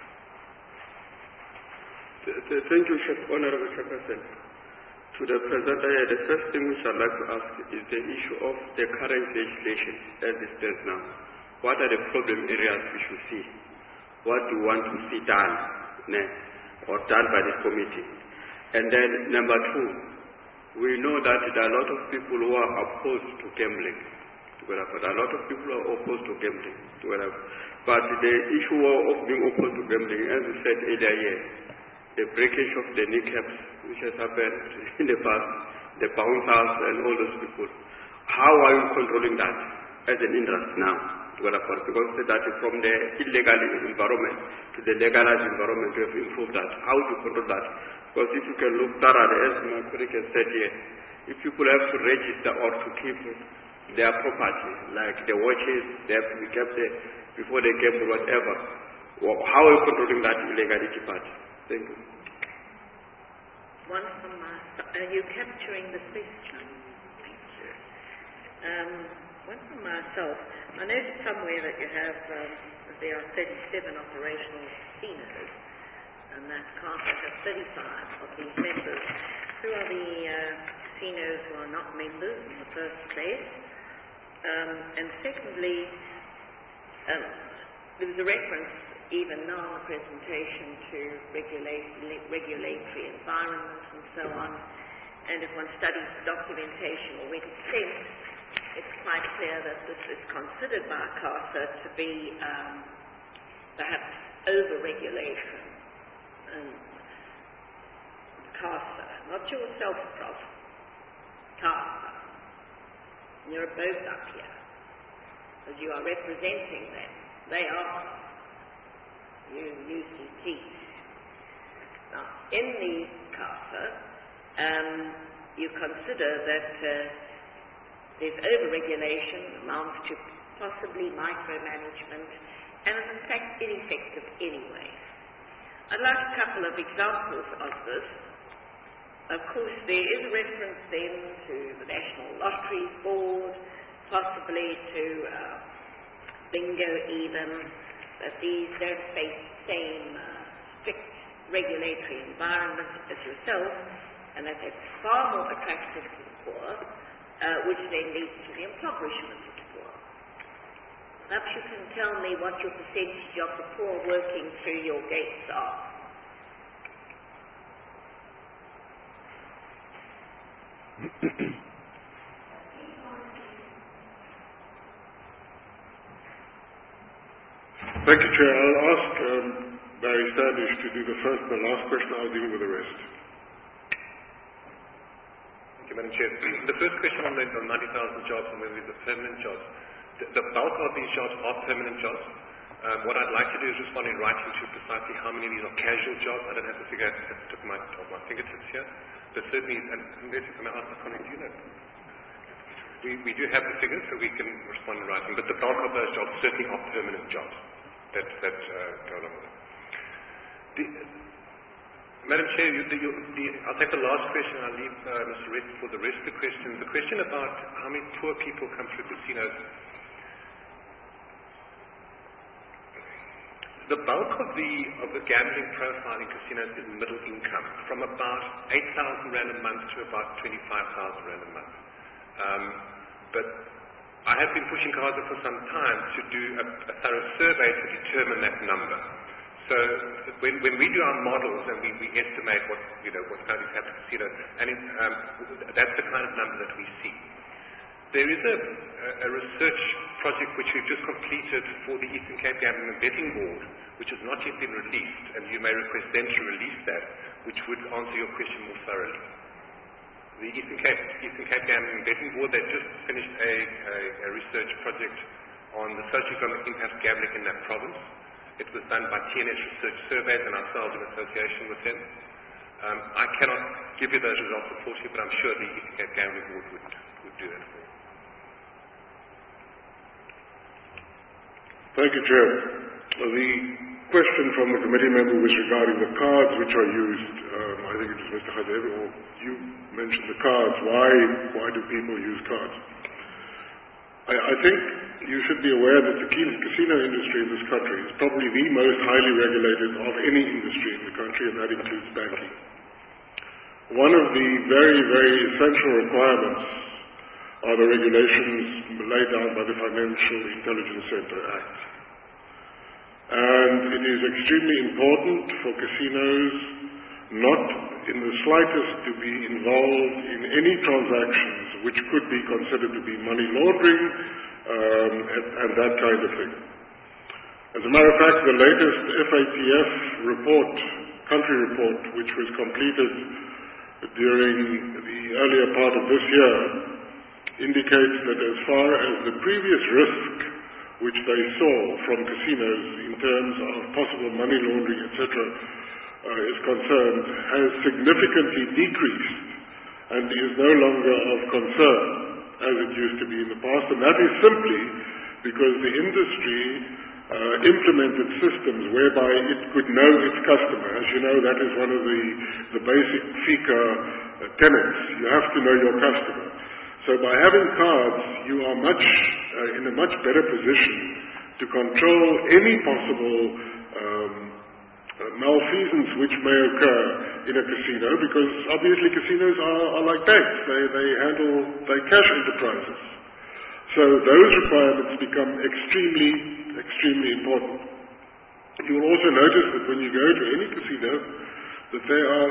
[SPEAKER 4] Th- th- Thank you, Chef- Honourable Chairperson. To the presenter, uh, the first thing which I'd like to ask is the issue of the current legislation as it stands now. What are the problem areas we should see? What do you want to see done? Ne? Or done by this committee. And then number two, we know that there are a lot of people who are opposed to gambling. There are a lot of people who are opposed to gambling. But the issue of being opposed to gambling, as we said earlier here, the breakage of the kneecaps, which has happened in the past, the bouncers and all those people. How are you controlling that as an interest now? Because that from the illegal environment to the legalized environment, we have improved that. How to control that? Because if you can look thoroughly, as my colleague has said here, if people have to register or to keep their property, like the watches, they have to be kept there before they gamble, whatever. Well, how are you controlling that illegality part? Thank you.
[SPEAKER 1] One from my, are you capturing the question? Thank you. Um, one from myself. I noticed somewhere that you have, um, that there are thirty-seven operational casinos, and that CASA has thirty-five of these members. Who are the uh, casinos who are not members in the first place? Um, and secondly, um, there was a reference even now in the presentation to regulate, regulatory environment and so on. And if one studies the documentation or where it's sent, it's quite clear that this is considered by CASA to be um, perhaps over-regulation. And CASA, not yourself, Prof CASA. You're both up here, because you are representing them. They are. You U C T. Now, in the CASA, um, you consider that uh, there's over-regulation, amounts to possibly micromanagement, and is in fact ineffective anyway. I'd like a couple of examples of this. Of course, there is a reference then to the National Lottery Board, possibly to uh, bingo even, that these don't face the same uh, strict regulatory environment as yourself, and that it's far more attractive to the poor, uh, which then leads to the impoverishment of the poor. Perhaps you can tell me what your percentage of the poor working through your gates are.
[SPEAKER 6] Thank you, Chair. I'll ask um, Barry Standish to do the first and the last question. I'll deal with the rest.
[SPEAKER 5] Thank you, Madam Chair. The first question on the ninety thousand jobs and whether these are permanent jobs. The, the bulk of these jobs are permanent jobs. Um, what I'd like to do is respond in writing to precisely how many of these are casual jobs. I don't have the figure at the tip of my, of my fingertips here. There certainly, and this is going to ask the colleague, do you know? We, we do have the figures, so we can respond in writing, but the bulk of those jobs certainly are permanent jobs that, that uh, go along with it. The, Madam Chair, you, the, you, the, I'll take the last question. I'll leave uh, Mister Red for the rest of the questions. The question about how many poor people come through casinos. The bulk of the of the gambling profile in casinos is middle income, from about eight thousand rand a month to about twenty-five thousand rand a month. Um, but I have been pushing CASA for some time to do a, a thorough survey to determine that number. So when, when we do our models and we, we estimate what you know what's going to happen to casinos, and it, um, that's the kind of number that we see. There is a, a research project which we've just completed for the Eastern Cape Gambling and Betting Board, which has not yet been released, and you may request them to release that, which would answer your question more thoroughly. The Eastern Cape, Eastern Cape Gambling and Betting Board, they've just finished a, a, a research project on the socioeconomic impact of gambling in that province. It was done by T N S Research Surveys and ourselves in association with them. Um, I cannot give you those results, unfortunately, but I'm sure the Eastern Cape Gambling Board would, would do that for you.
[SPEAKER 6] Thank you, Chair. The question from the committee member was regarding the cards which are used. Um, I think it was Mister Hadebe, or you mentioned the cards. Why, why do people use cards? I, I think you should be aware that the casino industry in this country is probably the most highly regulated of any industry in the country, and that includes banking. One of the very, very essential requirements are the regulations laid down by the Financial Intelligence Center Act. And it is extremely important for casinos not in the slightest to be involved in any transactions which could be considered to be money laundering um, and, and that kind of thing. As a matter of fact, the latest F A T F report, country report, which was completed during the earlier part of this year, indicates that as far as the previous risk which they saw from casinos in terms of possible money laundering, et cetera, uh, is concerned, has significantly decreased and is no longer of concern as it used to be in the past. And that is simply because the industry uh, implemented systems whereby it could know its customer. As you know, that is one of the, the basic FICA uh, tenets. You have to know your customer. So by having cards, you are much uh, in a much better position to control any possible um, uh, malfeasance which may occur in a casino, because obviously casinos are, are like banks. They, they handle they cash enterprises. So those requirements become extremely, extremely important. You will also notice that when you go to any casino, that they are,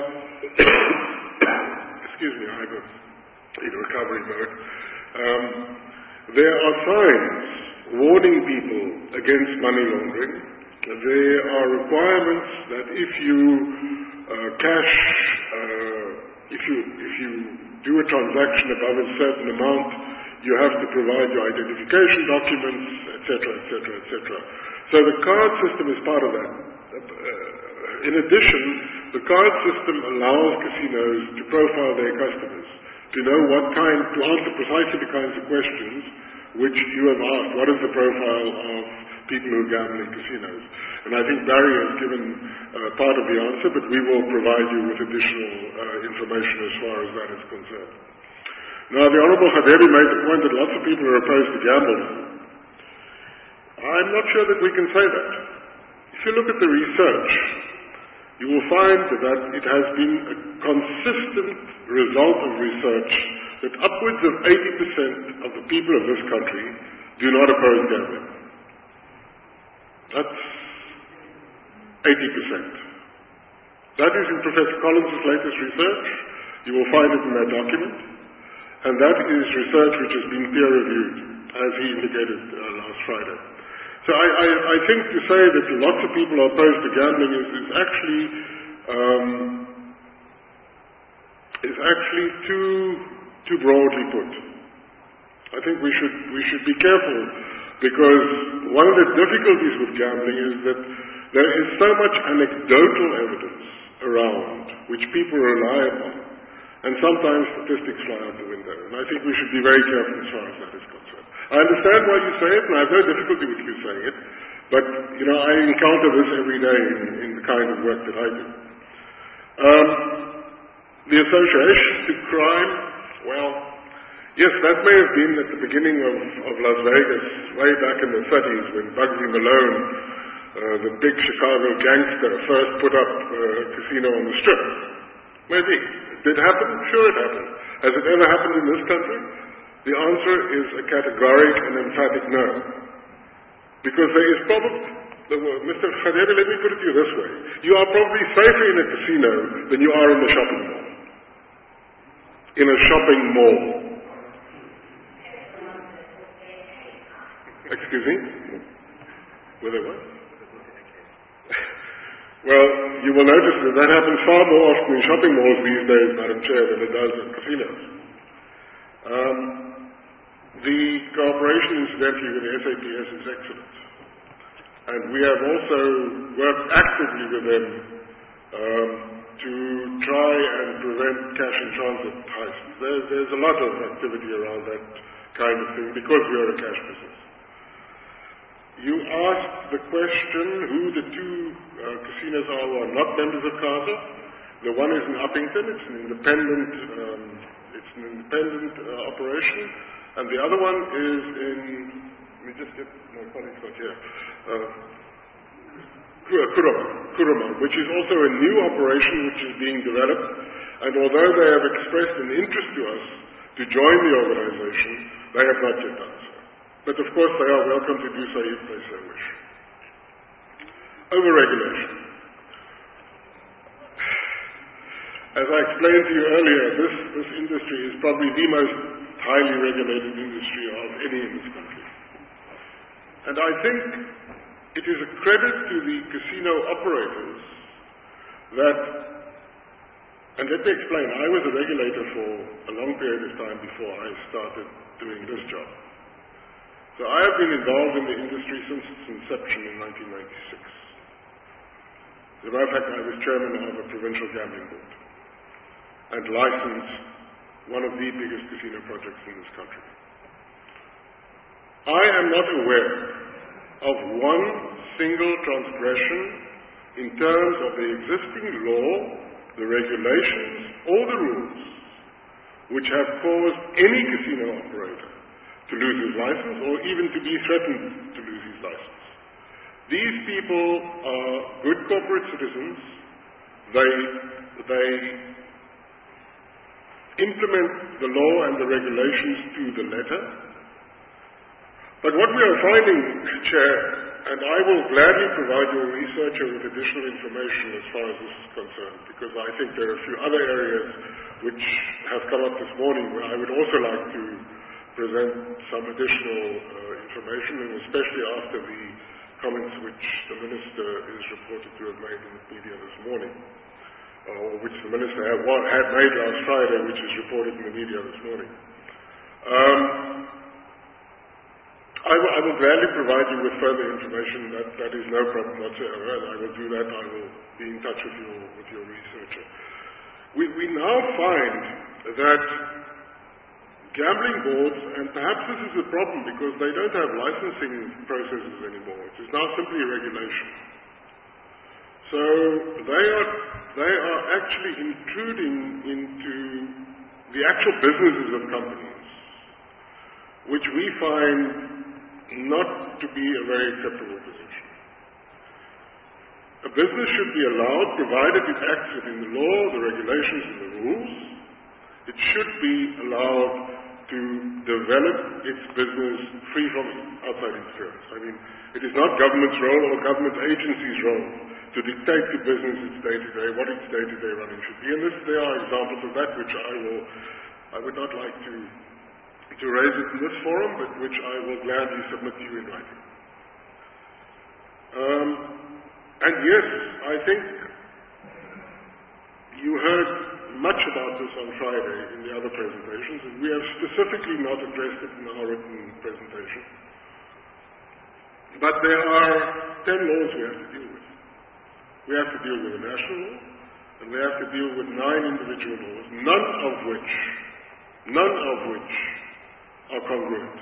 [SPEAKER 6] excuse me, I have a in recovery mode, um, there are signs warning people against money laundering. There are requirements that if you uh, cash, uh, if you if you do a transaction above a certain amount, you have to provide your identification documents, et cetera, et cetera, et cetera. So the card system is part of that. Uh, in addition, the card system allows casinos to profile their customers, to know what kind, to answer precisely the kinds of questions which you have asked. What is the profile of people who gamble in casinos? And I think Barry has given uh, part of the answer, but we will provide you with additional uh, information as far as that is concerned. Now, the Honourable Hadebe made the point that lots of people are opposed to gambling. I'm not sure that we can say that. If you look at the research, you will find that it has been a consistent result of research that upwards of eighty percent of the people of this country do not oppose gambling. That's eighty percent. That is in Professor Collins' latest research. You will find it in that document. And that is research which has been peer-reviewed, as he indicated uh, last Friday. So I, I, I think to say that lots of people are opposed to gambling is, is actually um, is actually too too broadly put. I think we should we should be careful, because one of the difficulties with gambling is that there is so much anecdotal evidence around which people rely upon, And sometimes statistics fly out the window. And I think we should be very careful as far as that is concerned. I understand why you say it, and I have no difficulty with you saying it, but, you know, I encounter this every day in, in the kind of work that I do. Um, the association to crime, well, yes, that may have been at the beginning of, of Las Vegas, way back in the thirties, when Bugsy Malone, uh, the big Chicago gangster, first put up uh, a casino on the Strip. Maybe. Did it happen? Sure it happened. Has it ever happened in this country? The answer is a categoric and emphatic no. Because there is probably, Mister Khadere, let me put it to you this way. You are probably safer in a casino than you are in a shopping mall. In a shopping mall. Excuse me? Were there what? Well, you will notice that that happens far more often in shopping malls these days, Madam Chair, than it does in casinos. Um, the cooperation, incidentally, with the S A P S is excellent. And we have also worked actively with them um, to try and prevent cash-in-transit heists. There, there's a lot of activity around that kind of thing because we are a cash business. You asked the question who the two uh, casinos are who are not members of CASA. The one is in Uppington. It's an independent, um, it's an independent uh, operation, and the other one is in. Let me just get my colleagues got here. Uh, Kuruma, Kuruma, which is also a new operation which is being developed. And although they have expressed an interest to us to join the organization, they have not yet done so. But of course they are welcome to do so if they so wish. Overregulation. As I explained to you earlier, this, this industry is probably the most highly regulated industry of any in this country. And I think it is a credit to the casino operators that, and let me explain, I was a regulator for a long period of time before I started doing this job. So I have been involved in the industry since its inception in nineteen ninety-six. As a matter of fact, I was chairman of a provincial gambling board and licensed one of the biggest casino projects in this country. I am not aware of one single transgression in terms of the existing law, the regulations, or the rules which have caused any casino operator to lose his license or even to be threatened to lose his license. These people are good corporate citizens. They, they implement the law and the regulations to the letter. But what we are finding, Chair, and I will gladly provide your researcher with additional information as far as this is concerned, because I think there are a few other areas which have come up this morning where I would also like to present some additional uh, information, and especially after the comments which the Minister is reported to have made in the media this morning, or which the Minister had, had made last Friday, which is reported in the media this morning. Um, I will, I will gladly provide you with further information. That, that is no problem whatsoever, and I will do that. I will be in touch with your, with your researcher. We, we now find that gambling boards, and perhaps this is a problem because they don't have licensing processes anymore. It is now simply a regulation. So they are, they are actually intruding into the actual businesses of companies, which we find not to be a very acceptable position. A business should be allowed, provided it acts within the law, the regulations, and the rules. It should be allowed to develop its business free from outside interference. I mean, it is not government's role or government agencies' role to dictate to business its day-to-day, what its day-to-day running should be. And this, there are examples of that which I will, I would not like to, to raise it in this forum, but which I will gladly submit to you in writing. Um, and yes, I think you heard much about this on Friday in the other presentations, and we have specifically not addressed it in our written presentation. But there are ten laws we have to deal with. We have to deal with the national law, and we have to deal with nine individual laws, none of which, none of which are congruent.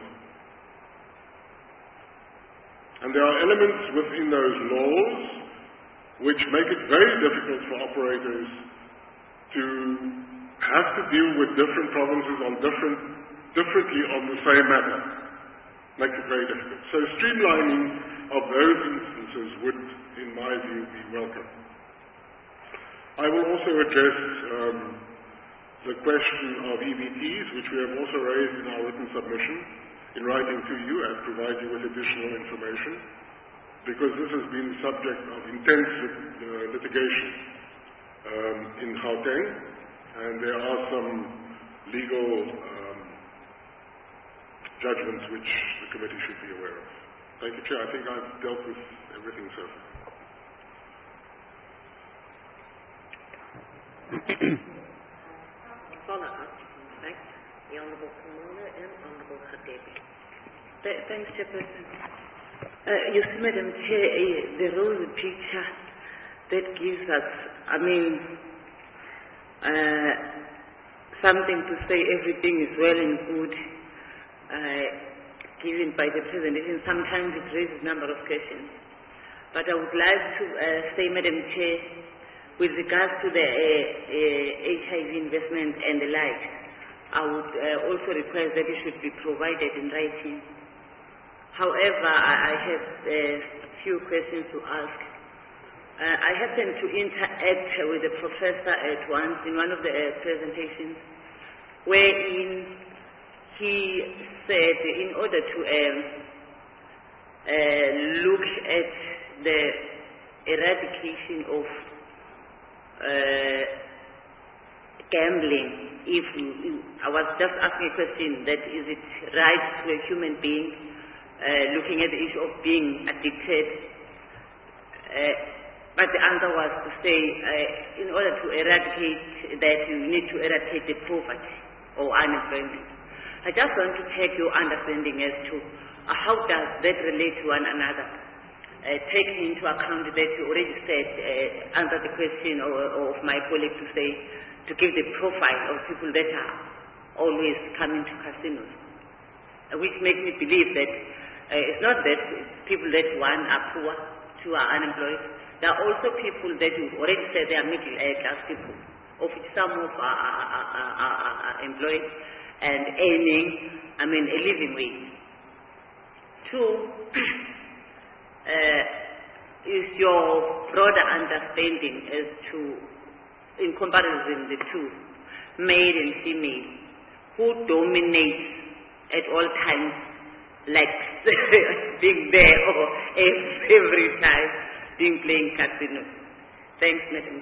[SPEAKER 6] And there are elements within those laws which make it very difficult for operators to have to deal with different provinces on different, differently on the same matter. Makes it very difficult. So streamlining of those instances would, in my view, be welcome. I will also address um, the question of E V Ts, which we have also raised in our written submission, in writing to you and provide you with additional information, because this has been the subject of intense uh, litigation um, in Gauteng, and there are some legal um, judgments which the committee should be aware of. Thank you, Chair. I think I've dealt with everything so far.
[SPEAKER 1] Follow-up, in fact, the Honourable Khumalo and Honourable Radebe.
[SPEAKER 7] Th- Thanks, Chairperson. Uh, you see, Madam Chair, uh, the rosy picture that gives us, I mean, uh, something to say everything is well and good, uh, given by the presentation. Sometimes it raises a number of questions. But I would like to uh, say, Madam Chair, with regards to the uh, uh, H I V investment and the like, I would uh, also request that it should be provided in writing. However, I, I have a few questions to ask. Uh, I happened to interact with the professor at once in one of the uh, presentations, wherein he said in order to um, uh, look at the eradication of uh, gambling, if you, I was just asking a question that is it right to a human being uh, looking at the issue of being addicted, uh, but the answer was to say uh, in order to eradicate that you need to eradicate the poverty or unemployment. I just want to take your understanding as to uh, how does that relate to one another, uh, taking into account that you already said, uh, answer the question of, of my colleague to say, to give the profile of people that are always coming to casinos, uh, which makes me believe that uh, it's not that people that, one, are poor, two, are unemployed. There are also people that you already said they are middle-class people, of which some of are, are, are, are, are employed and earning, I mean, a living wage. Two, uh, is your broader understanding as to, in comparison the two, male and female, who dominates at all times, like being there or every time being playing casino? Thanks, Madam.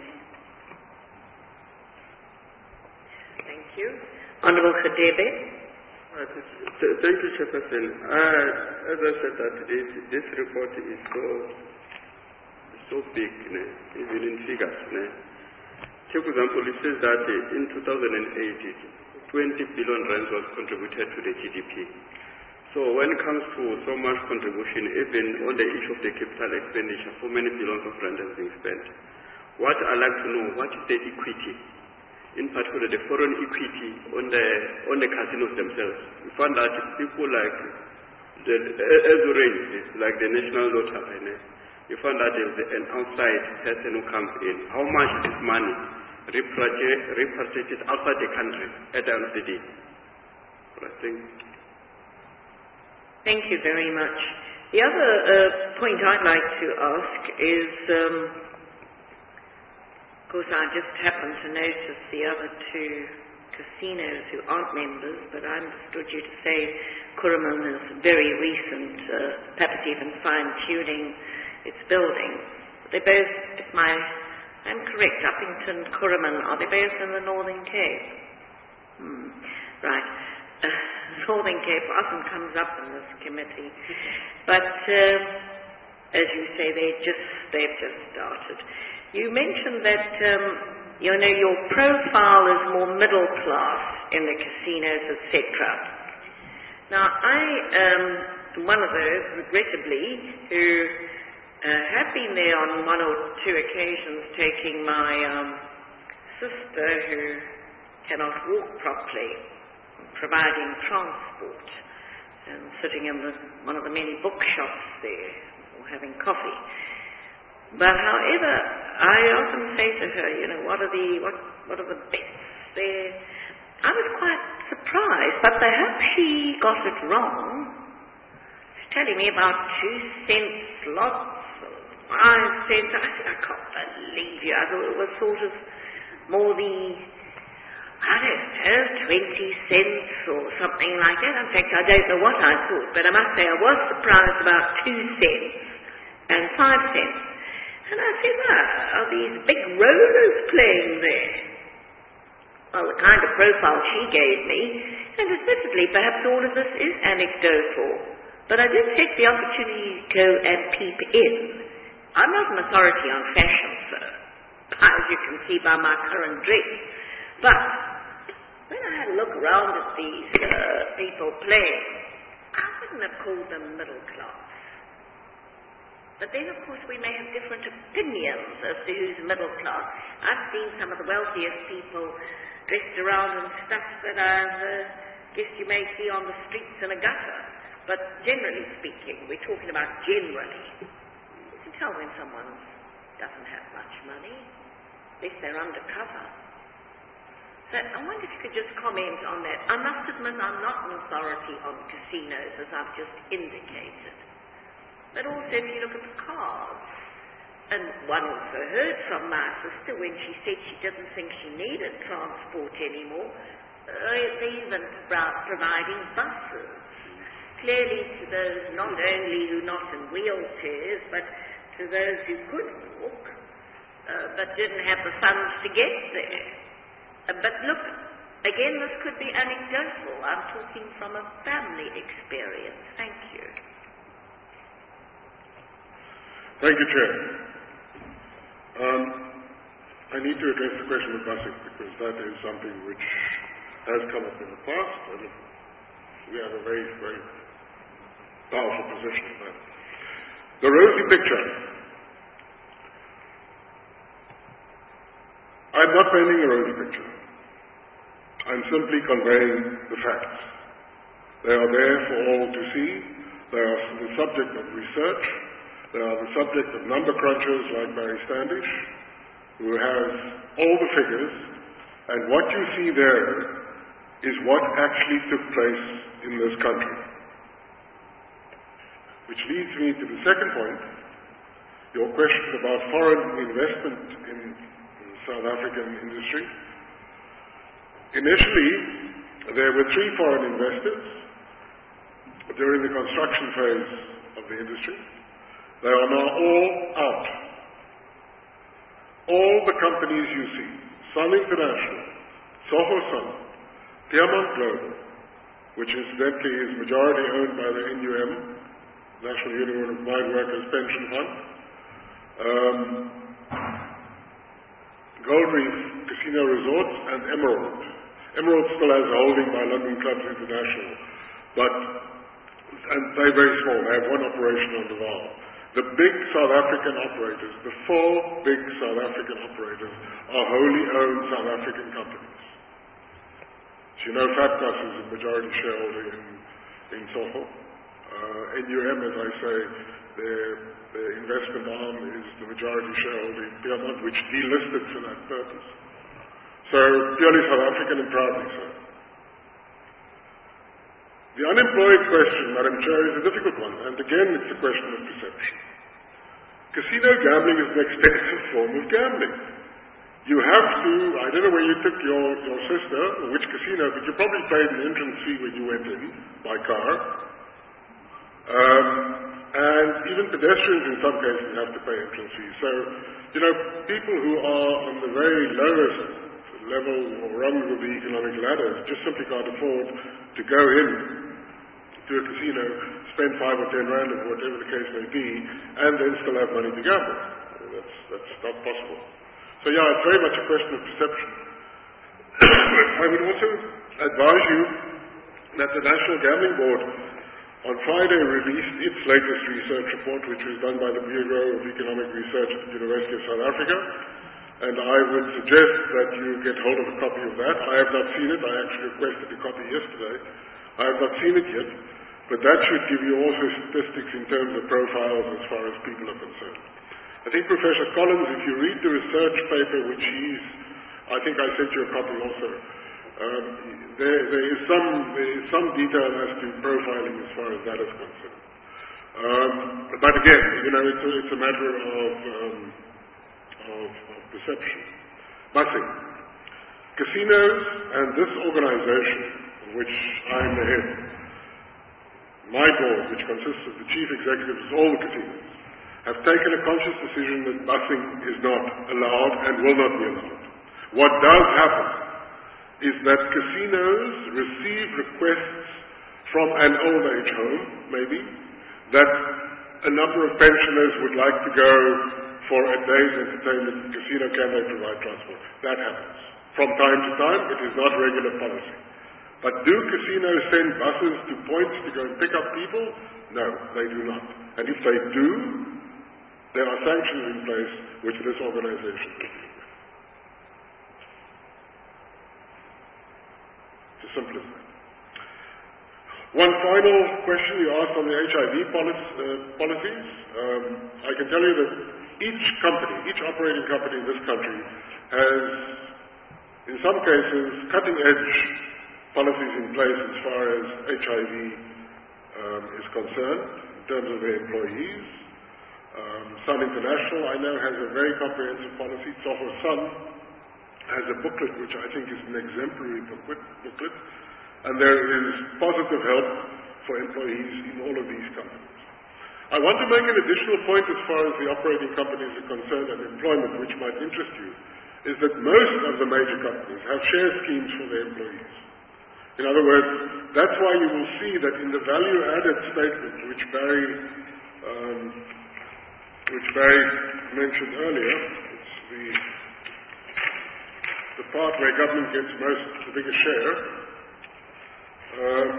[SPEAKER 1] Thank you. Honourable Radebe.
[SPEAKER 4] Uh, th- thank you, Chairperson. Uh, as I said, that this, this report is so so big, né? Even in figures. Né? Take for example, it says that uh, in two thousand eight, twenty billion rands was contributed to the G D P. So when it comes to so much contribution, even on the issue of the capital expenditure, so many billions of rand has been spent. What I'd like to know, what is the equity? In particular, the foreign equity on the on the casinos themselves. We found that people like the Azure, like the National Lottery, you find that there's an outside person who comes in. How much is money repatriated outside the country at the end of the day? I think.
[SPEAKER 1] Thank you very much. The other uh, point I'd like to ask is, um, of course, I just happened to notice the other two casinos who aren't members, but I understood you to say Kuruman is very recent, uh, perhaps even fine-tuning its building. They both, if my, I'm correct, Uppington, Kuruman, are they both in the Northern Cape? Hmm. Right. Uh, Northern Cape often comes up in this committee, but uh, as you say, they just they've just started. You mentioned that um, you know your profile is more middle class in the casinos, et cetera. Now, I am one of those, regrettably, who uh, have been there on one or two occasions, taking my um, sister who cannot walk properly, providing transport and sitting in the, one of the many bookshops there or having coffee. But however, I often say to her, you know, what are the what what are the bets there? I was quite surprised, but perhaps she got it wrong. She's telling me about two cents lots, five cents. I said, I can't believe you. I thought it was sort of more the, I don't know, twenty cents or something like that. In fact, I don't know what I thought, but I must say I was surprised about two cents and five cents. And I said, well, are these big rollers playing there? Well, the kind of profile she gave me, and admittedly, perhaps all of this is anecdotal, but I did take the opportunity to go and peep in. I'm not an authority on fashion, sir, as you can see by my current dress, but when I had a look around at these uh, people playing, I wouldn't have called them middle class. But then, of course, we may have different opinions as to who's middle class. I've seen some of the wealthiest people dressed around in stuff that I've uh, guess you may see on the streets in a gutter. But generally speaking, we're talking about generally. You can tell when someone doesn't have much money, unless they're undercover. So I wonder if you could just comment on that. I must admit I'm not an authority on casinos, as I've just indicated. But also if you look at the cars, and one also heard from my sister when she said she didn't think she needed transport anymore, uh, they're even pro- providing buses, clearly to those not only who are not in wheelchairs, but to those who could walk, uh, but didn't have the funds to get there. Uh, but look, again, this could be anecdotal. I'm talking from a family experience. Thank you.
[SPEAKER 6] Thank you, Chair. Um, I need to address the question of busing because that is something which has come up in the past, and we have a very, very powerful position on that. The rosy picture. I'm not painting a rosy picture. I'm simply conveying the facts. They are there for all to see. They are the subject of research. They are the subject of number crunchers like Barry Standish, who has all the figures, and what you see there is what actually took place in this country. Which leads me to the second point, your question about foreign investment in, in South African industry. Initially, there were three foreign investors during the construction phase of the industry. They are now all out. All the companies you see, Sun International, Soho Sun, Piedmont Global, which incidentally is majority owned by the N U M, National Union of Mine Workers Pension Fund, um, Gold Reef Casino Resorts, and Emerald. Emerald still has a holding by London Clubs International, but and they're very small. They have one operation on the Vaal. The big South African operators, the four big South African operators, are wholly owned South African companies. As you know, Fatgas is a majority shareholder in, in Soho. Uh, N U M, as I say, their, their investment arm is the majority shareholder in Piedmont, which delisted for that purpose. So, purely South African and proudly so. The unemployed question, Madam Chair, is a difficult one, and again it's a question of perception. Casino gambling is an expensive form of gambling. You have to, I don't know where you took your, your sister, or which casino, but you probably paid an entrance fee when you went in, by car. Um, and even pedestrians in some cases have to pay entrance fees. So, you know, people who are on the very lowest level or rungs of the economic ladder just simply can't afford to go in to a casino, spend five or ten rand or whatever the case may be, and then still have money to gamble. That's, that's not possible. So yeah, it's very much a question of perception. I would also advise you that the National Gambling Board on Friday released its latest research report, which was done by the Bureau of Economic Research at the University of South Africa. And I would suggest that you get hold of a copy of that. I have not seen it. I actually requested a copy yesterday. I have not seen it yet. But that should give you also statistics in terms of profiles as far as people are concerned. I think Professor Collins, if you read the research paper, which he's, I think I sent you a copy also, um, there, there, is some, there is some detail as to profiling as far as that is concerned. Um, but again, you know, it's a, it's a matter of, um, of, of perception. Busing. Casinos and this organization, of which I'm the head, my board, which consists of the chief executives of all the casinos, have taken a conscious decision that busing is not allowed and will not be allowed. What does happen is that casinos receive requests from an old age home, maybe, that a number of pensioners would like to go for a day's entertainment in the casino. Can they provide transport? That happens. From time to time, it is not regular policy. But do casinos send buses to points to go and pick up people? No, they do not. And if they do, there are sanctions in place which this organization will deal with. It's as simple as that. One final question you asked on the H I V policy, uh, policies. Um, I can tell you that each company, each operating company in this country has, in some cases, cutting-edge policies in place as far as H I V um, is concerned, in terms of their employees. Um, Sun International, I know, has a very comprehensive policy. Tsoho Sun has a booklet which I think is an exemplary booklet, booklet, and there is positive help for employees in all of these companies. I want to make an additional point as far as the operating companies are concerned and employment, which might interest you, is that most of the major companies have share schemes for their employees. In other words, that's why you will see that in the value-added statement, which Barry, um, which Barry mentioned earlier, it's the, the part where government gets most, the biggest share. Um,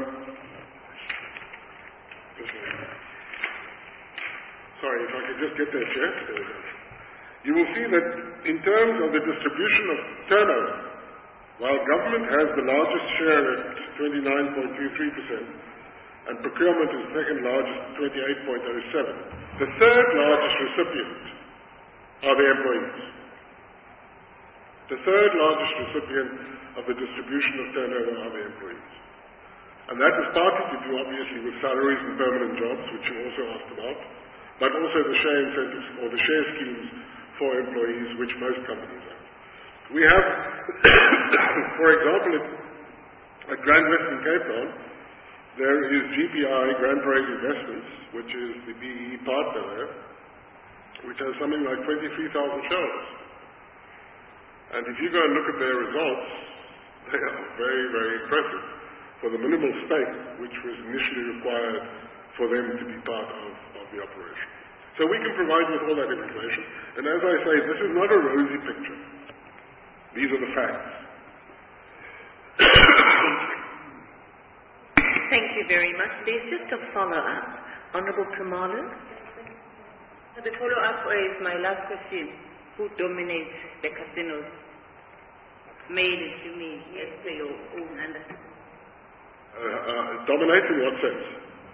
[SPEAKER 6] sorry, if I could just get that, Chair. There we go. You will see that in terms of the distribution of turnover, while government has the largest share at twenty-nine point two three percent, and procurement is second largest at twenty-eight point zero seven, the third largest recipient are the employees. The third largest recipient of the distribution of turnover are the employees. And that is partly to do, obviously, with salaries and permanent jobs, which you also asked about, but also the share incentives or the share schemes for employees, which most companies have. We have, for example, at, at Grand Western Cape Town, there is G P I, Grand Parade Investments, which is the B E E partner there, which has something like twenty-three thousand shares. And if you go and look at their results, they are very, very impressive for the minimal stake which was initially required for them to be part of, of the operation. So we can provide you with all that information. And as I say, this is not a rosy picture. These are the facts.
[SPEAKER 1] Thank you very much. There's just a follow-up. Honourable Khumalo.
[SPEAKER 7] The follow-up is my last question. Who dominates the casinos? Male and female, as per your own understanding.
[SPEAKER 6] Uh, uh, dominate in what sense?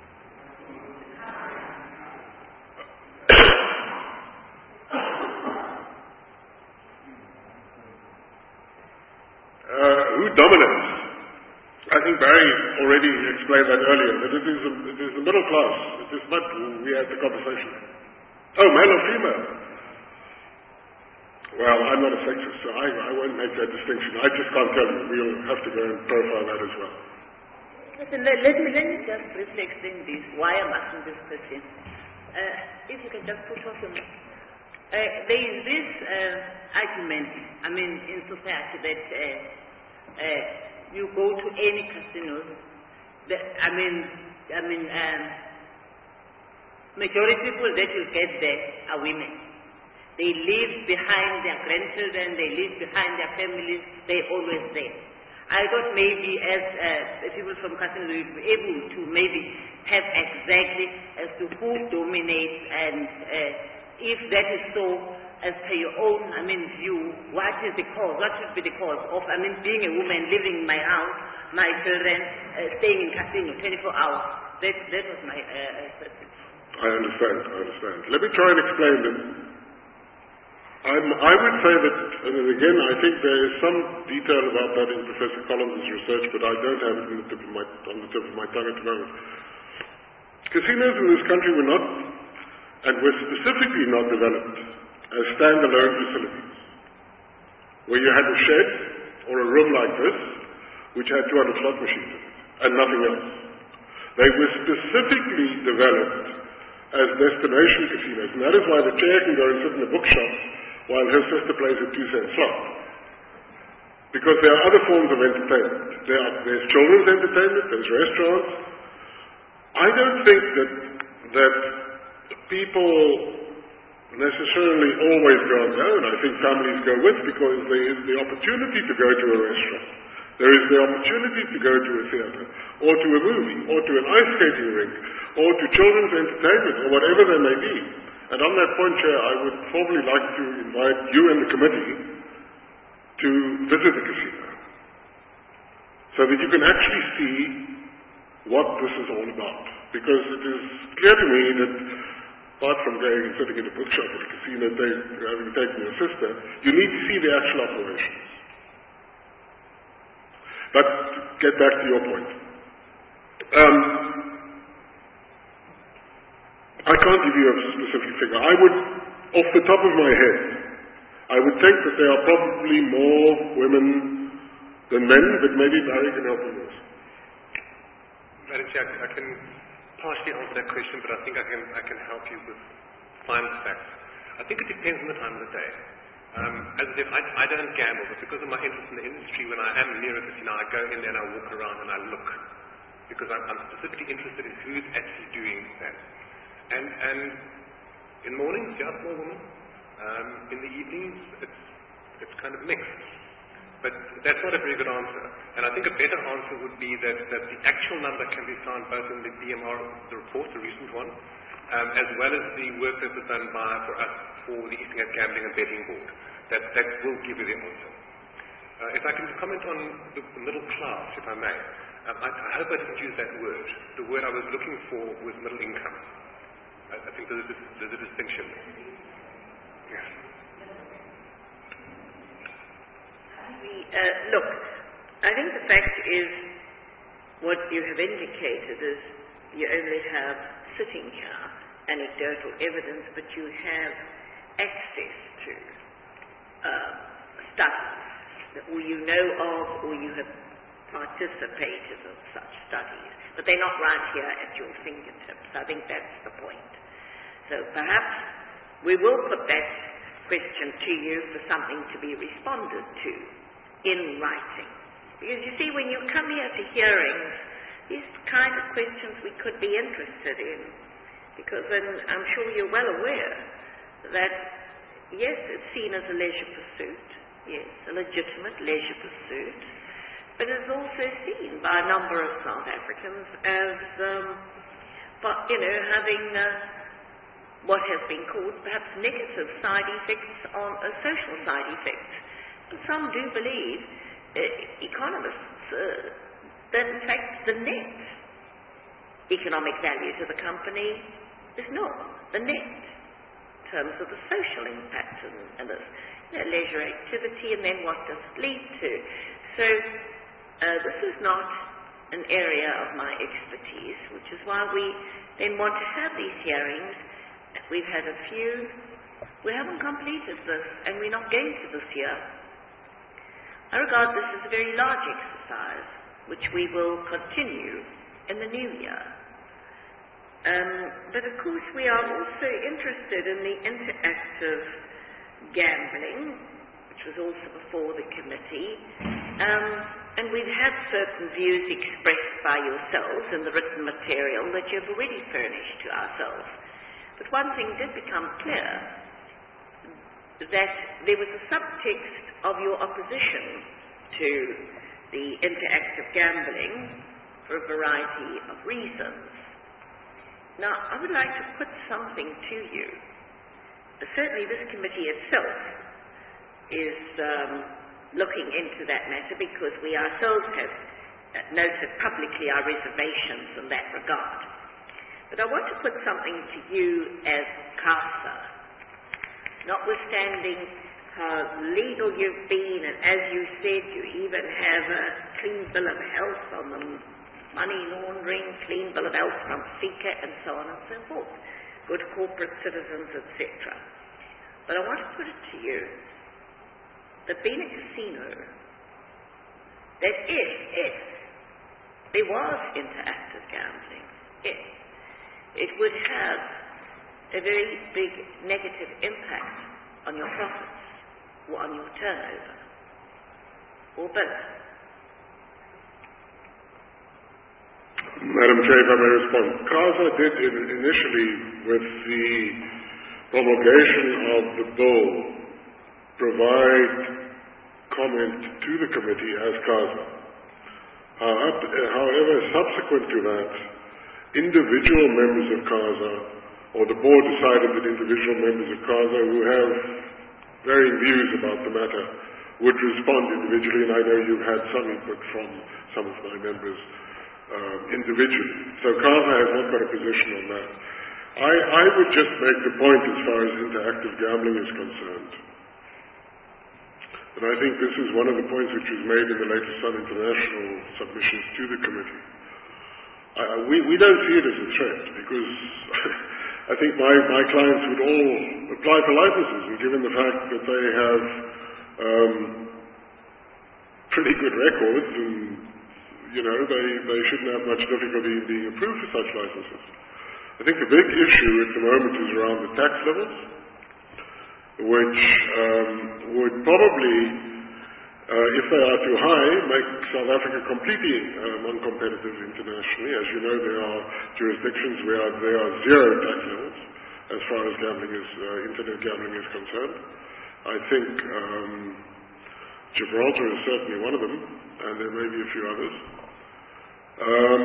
[SPEAKER 6] Uh, who dominates? I think Barry already explained that earlier, that it is, a, it is the middle class. It is not who we had the conversation. Oh, male or female? Well, I'm not a sexist, so I, I won't make that distinction. I just can't tell you. We'll have to go and profile that as well.
[SPEAKER 7] Listen, let, let, me, let me just briefly explain this, why I'm asking this question. Uh, if you can just put off your mind. Uh, there is this uh, argument, I mean, in society that uh, uh, you go to any casino, that, I mean, I mean, um, majority people that you get there are women. They leave behind their grandchildren, they leave behind their families, they're always there. I thought maybe as uh, people from casinos we would be able to maybe have exactly as to who dominates, and uh, if that is so, as per your own, I mean, view, what is the cause, what should be the cause of, I mean, being a woman, living in my house, my children, uh, staying in casino twenty-four hours. That, that was my uh, question.
[SPEAKER 6] I understand, I understand. Let me try and explain that. I'm, I would say that, and again, I think there is some detail about that in Professor Collins' research, but I don't have it on the tip of my, on the tip of my tongue at the moment. Casinos in this country were not, and were specifically not developed as standalone facilities, where you had a shed or a room like this, which had two hundred slot machines in it, and nothing else. They were specifically developed as destination casinos, and that is why the chair can go and sit in a bookshop while her sister plays a two-cent slot. Because there are other forms of entertainment. There are, there's children's entertainment, there's restaurants. I don't think that that people necessarily always go alone. I think families go with, because there is the opportunity to go to a restaurant. There is the opportunity to go to a theatre, or to a movie, or to an ice skating rink, or to children's entertainment, or whatever there may be. And on that point, Chair, I would probably like to invite you and the committee to visit the casino, so that you can actually see what this is all about. Because it is clear to me that, apart from going and sitting in a bookshop at a casino, take, having taken your sister, you need to see the actual operations. But to get back to your point, um, I can't give you a specific figure. I would, off the top of my head, I would think that there are probably more women than men, but maybe Barry can help me with this.
[SPEAKER 5] Madam Chair, I can partially answer that question, but I think I can, I can help you with final facts. I think it depends on the time of the day. Um, as I said, I, I don't gamble, but because of my interest in the industry, when I am near a casino, I go in there and I walk around and I look, because I'm, I'm specifically interested in who's actually doing that. And, and in the mornings, yeah, small women. Um, in the evenings, it's, it's kind of mixed. But that's not a very good answer. And I think a better answer would be that, that the actual number can be found both in the B M R, the report, the recent one, um, as well as the work that was done by, for us, for the Eastern Cape Gambling and Betting Board. That, that will give you the answer. Uh, if I can comment on the, the middle class, if I may. Um, I, I hope I didn't use that word. The word I was looking for was middle income. I, I think there's a, there's a distinction. Yeah.
[SPEAKER 1] Uh, look, I think the fact is, what you have indicated is you only have sitting here anecdotal evidence, but you have access to uh, studies that you know of, or you have participated in such studies, but they're not right here at your fingertips. I think that's the point. So perhaps we will put that question to you for something to be responded to in writing. Because you see, when you come here to hearings, these kind of questions we could be interested in. Because then I'm sure you're well aware that, yes, it's seen as a leisure pursuit, yes, a legitimate leisure pursuit, but it's also seen by a number of South Africans as, um, but, you know, having uh, what has been called perhaps negative side effects on uh, social side effects. And some do believe, uh, economists, uh, that in fact the net economic value to the company is not the net in terms of the social impact and, and the you know, leisure activity, and then what does it lead to. So uh, this is not an area of my expertise, which is why we then want to have these hearings. We've had a few. We haven't completed this, and we're not going to this year. I regard this as a very large exercise, which we will continue in the new year. Um, but of course we are also interested in the interactive gambling, which was also before the committee, um, and we've had certain views expressed by yourselves in the written material that you've already furnished to ourselves. But one thing did become clear, that there was a subtext of your opposition to the interactive gambling for a variety of reasons. Now, I would like to put something to you certainly this committee itself is um, looking into that matter because we ourselves have uh, noted publicly our reservations in that regard. But I want to put something to you as CASA, notwithstanding how legal you've been, and as you said, you even have a clean bill of health on the money laundering, clean bill of health from FICA, and so on and so forth. Good corporate citizens, et cetera. But I want to put it to you that being a casino, that if, if there was interactive gambling, if it would have a very big negative impact on your profits or on your turnover, or both.
[SPEAKER 6] Madam Chair, if I may respond. CASA did initially, with the promulgation of the bill, provide comment to the committee as CASA. However, subsequent to that, individual members of CASA, or the board decided that individual members of CASA who have varying views about the matter would respond individually, and I know you've had some input from some of my members uh, individually. So CASA has not got a position on that. I, I would just make the point as far as interactive gambling is concerned. And I think this is one of the points which was made in the latest Sun International submissions to the committee. I, we, we don't see it as a threat because I think my, my clients would all apply for licenses, and given the fact that they have um, pretty good records, and you know, they, they shouldn't have much difficulty in being approved for such licenses. I think the big issue at the moment is around the tax levels, which um, would probably, uh, if they are too high, make South Africa completely um, uncompetitive internationally. As you know, there are jurisdictions where there are zero tax levels as far as gambling is, uh, internet gambling is concerned. I think um, Gibraltar is certainly one of them, and there may be a few others. Um,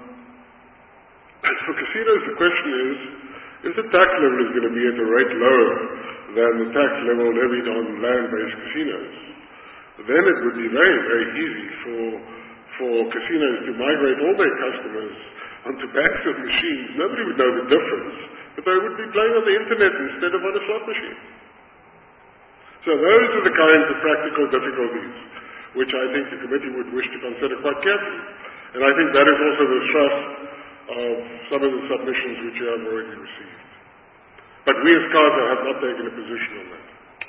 [SPEAKER 6] as for casinos, the question is, if the tax level is going to be at a rate lower than the tax level levied on land-based casinos, then it would be very, very easy for, for casinos to migrate all their customers onto banks of machines. Nobody would know the difference, but they would be playing on the internet instead of on a slot machine. So those are the kinds of practical difficulties which I think the committee would wish to consider quite carefully. And I think that is also the thrust of some of the submissions which you have already received. But we as CASA have not taken a position on that.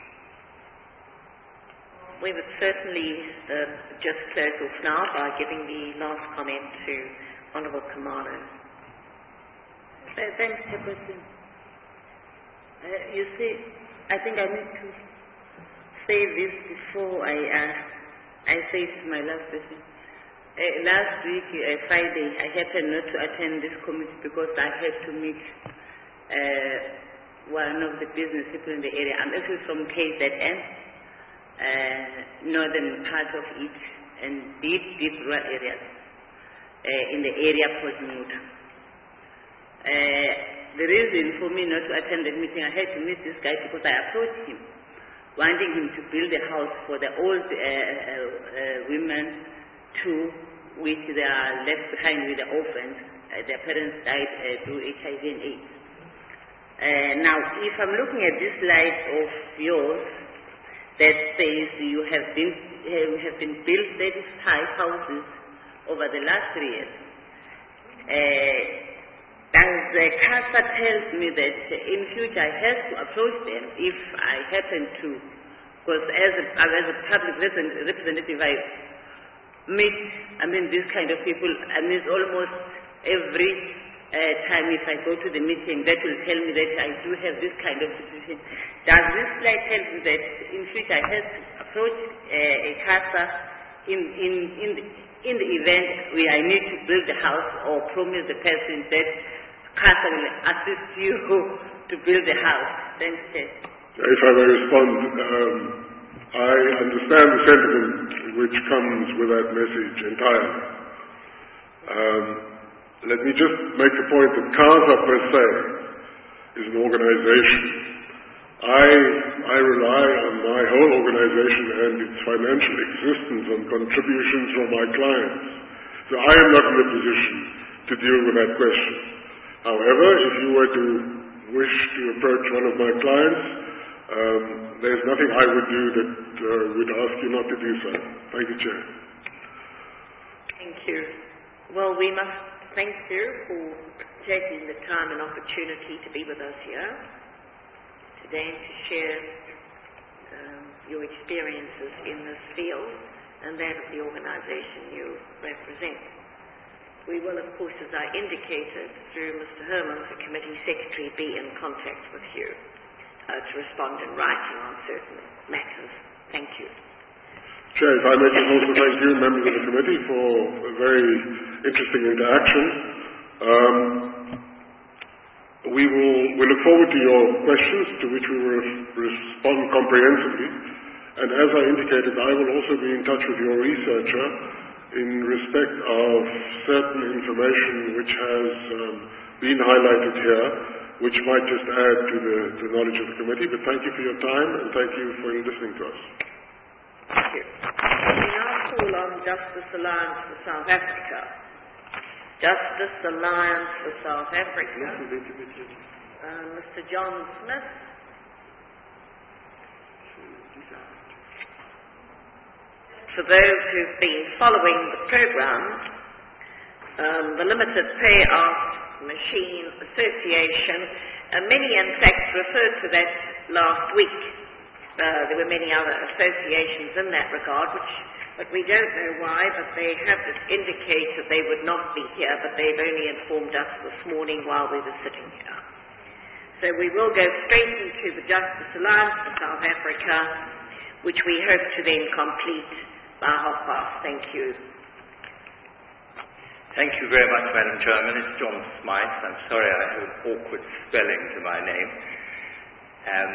[SPEAKER 1] We would certainly uh, just close off now by giving the last comment to Honourable Khumalo.
[SPEAKER 7] Uh, thanks, Chairperson. Uh, you see, I think I need to say this before I uh, I say it to my last person. Uh, last week, uh, Friday, I happened not to attend this committee because I had to meet uh, one of the business people in the area. I'm actually from K Z N, uh, northern part of it, and deep, deep rural areas uh, in the area called Mutu. Uh, the reason for me not to attend the meeting, I had to meet this guy because I approached him, wanting him to build a house for the old uh, uh, uh, women too, which they are left behind with the orphans. Uh, their parents died uh, through H I V and AIDS. Uh, now, if I'm looking at this slide of yours that says you have been uh, have been built thirty-five houses over the last three years, uh, does the CASA tells me that in future I have to approach them if I happen to, because as a, as a public representative I meet, I mean, these kind of people, I mean, almost every uh, time if I go to the meeting, that will tell me that I do have this kind of situation. Does this slide tell me that in future I have to approach uh, a CASA in, in, in, the, in the event where I need to build a house or promise the person that CASA will assist you to build a house? Thanks, Chair.
[SPEAKER 6] If I may respond, um, I understand the sentiment which comes with that message entirely. Um, let me just make the point that CASA per se is an organization I, I rely on my whole organization and its financial existence on contributions from my clients. So I am not in a position to deal with that question. However, if you were to wish to approach one of my clients, um, there's nothing I would do that uh, would ask you not to do so. Thank you, Chair.
[SPEAKER 1] Thank you. Well, we must thank you for taking the time and opportunity to be with us here today and to share um, your experiences in this field and that of the organisation you represent. We will, of course, as I indicated, through Mister Hermans, the committee secretary, be in contact with you uh, to respond in writing on certain matters. Thank you.
[SPEAKER 6] Chair, if I may just also thank you, members of the committee, for a very interesting interaction. Um, we will we look forward to your questions, to which we will respond comprehensively. And as I indicated, I will also be in touch with your researcher in respect of certain information which has um, been highlighted here, which might just add to the, to the knowledge of the committee. But thank you for your time, and thank you for listening to us.
[SPEAKER 1] Thank you. We now call on Justice Alliance for South Africa. Justice Alliance for South Africa. Uh, Mister John Smith. For those who've been following the program, um, the Limited Payout Machine Association, uh, many in fact referred to that last week. Uh, there were many other associations in that regard, which, but we don't know why, but they have indicated they would not be here, but they've only informed us this morning while we were sitting here. So we will go straight into the Justice Alliance for South Africa, which we hope to then complete by half past. Thank you.
[SPEAKER 8] Thank you very much, Madam Chairman. It's John Smythe. I'm sorry I have an awkward spelling to my name. Um,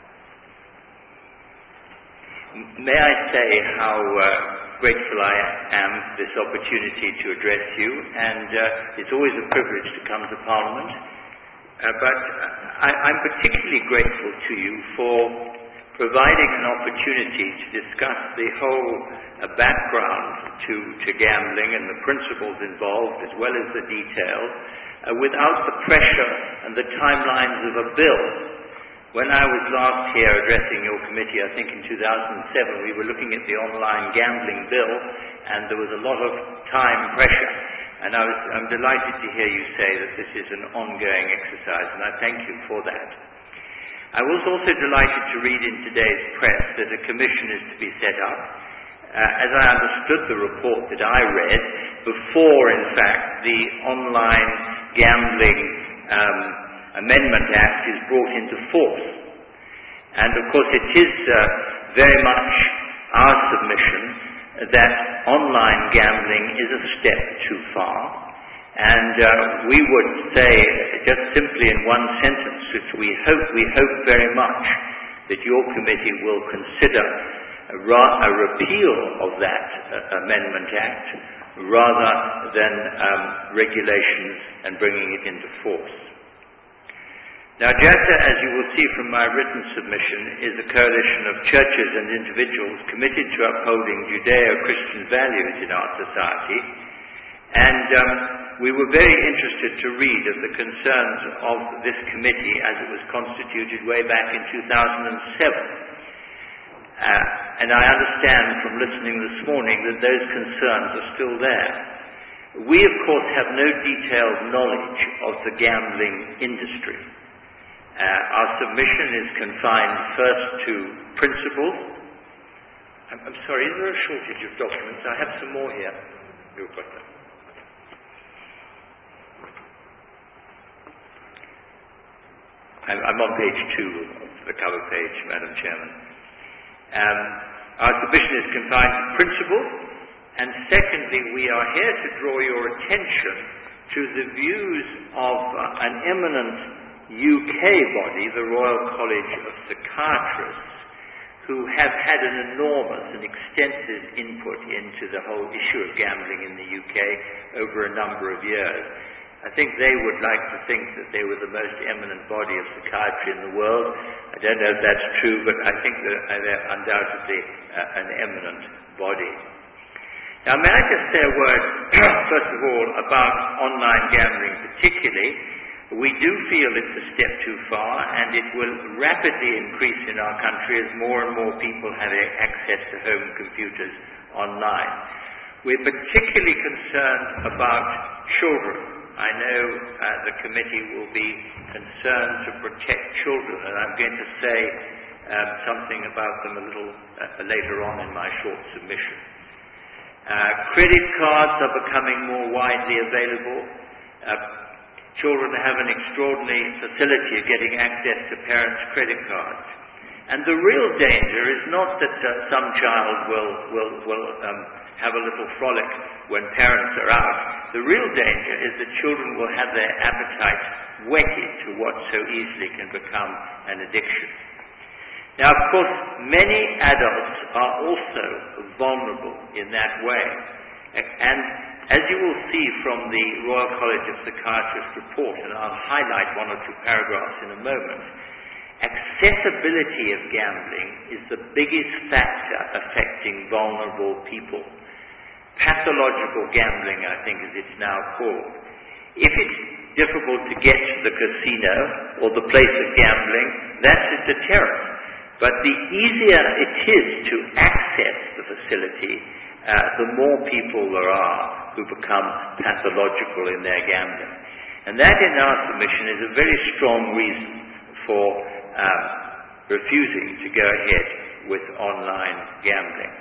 [SPEAKER 8] May I say how uh, grateful I am for this opportunity to address you, and uh, it's always a privilege to come to Parliament. Uh, but I, I'm particularly grateful to you for providing an opportunity to discuss the whole uh, background to, to gambling and the principles involved, as well as the details, uh, without the pressure and the timelines of a bill. When I was last here addressing your committee, I think in two thousand seven, we were looking at the online gambling bill, and there was a lot of time pressure. And I was, I'm delighted to hear you say that this is an ongoing exercise, and I thank you for that. I was also delighted to read in today's press that a commission is to be set up. Uh, as I understood the report that I read, before, in fact, the online gambling um, Amendment Act is brought into force. And of course it is uh, very much our submission that online gambling is a step too far, and uh, we would say just simply in one sentence that we hope, we hope very much that your committee will consider a, ra- a repeal of that uh, Amendment Act rather than um, regulations and bringing it into force. Now, JATA, as you will see from my written submission, is a coalition of churches and individuals committed to upholding Judeo-Christian values in our society, and um, we were very interested to read of the concerns of this committee as it was constituted way back in two thousand seven. Uh, and I understand from listening this morning that those concerns are still there. We, of course, have no detailed knowledge of the gambling industry. Uh, our submission is confined first to principles. I'm, I'm sorry, is there a shortage of documents? I have some more here. You've got them. I'm, I'm on page two of the cover page, Madam Chairman. Um, our submission is confined to principles, and secondly, we are here to draw your attention to the views of uh, an eminent U K body, the Royal College of Psychiatrists, who have had an enormous and extensive input into the whole issue of gambling in the U K over a number of years. I think they would like to think that they were the most eminent body of psychiatry in the world. I don't know if that's true, but I think that they're undoubtedly uh, an eminent body. Now, may I just say a word, first of all, about online gambling particularly. We do feel it's a step too far, and it will rapidly increase in our country as more and more people have access to home computers online. We're particularly concerned about children. I know uh, the committee will be concerned to protect children, and I'm going to say um, something about them a little uh, later on in my short submission. Uh, credit cards are becoming more widely available. Uh, children have an extraordinary facility of getting access to parents' credit cards. And the real danger is not that uh, some child will, will, will um, have a little frolic when parents are out. The real danger is that children will have their appetite whetted to what so easily can become an addiction. Now, of course, many adults are also vulnerable in that way. And as you will see from the Royal College of Psychiatrists report, and I'll highlight one or two paragraphs in a moment, accessibility of gambling is the biggest factor affecting vulnerable people. Pathological gambling, I think, as it's now called. If it's difficult to get to the casino or the place of gambling, that's a deterrent. But the easier it is to access the facility, uh, the more people there are who become pathological in their gambling. And that, in our submission, is a very strong reason for um, refusing to go ahead with online gambling.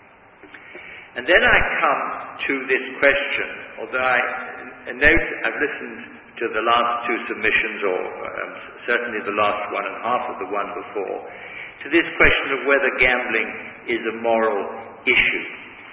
[SPEAKER 8] And then I come to this question, although I note I've listened to the last two submissions, or um, certainly the last one and half of the one before, to this question of whether gambling is a moral issue.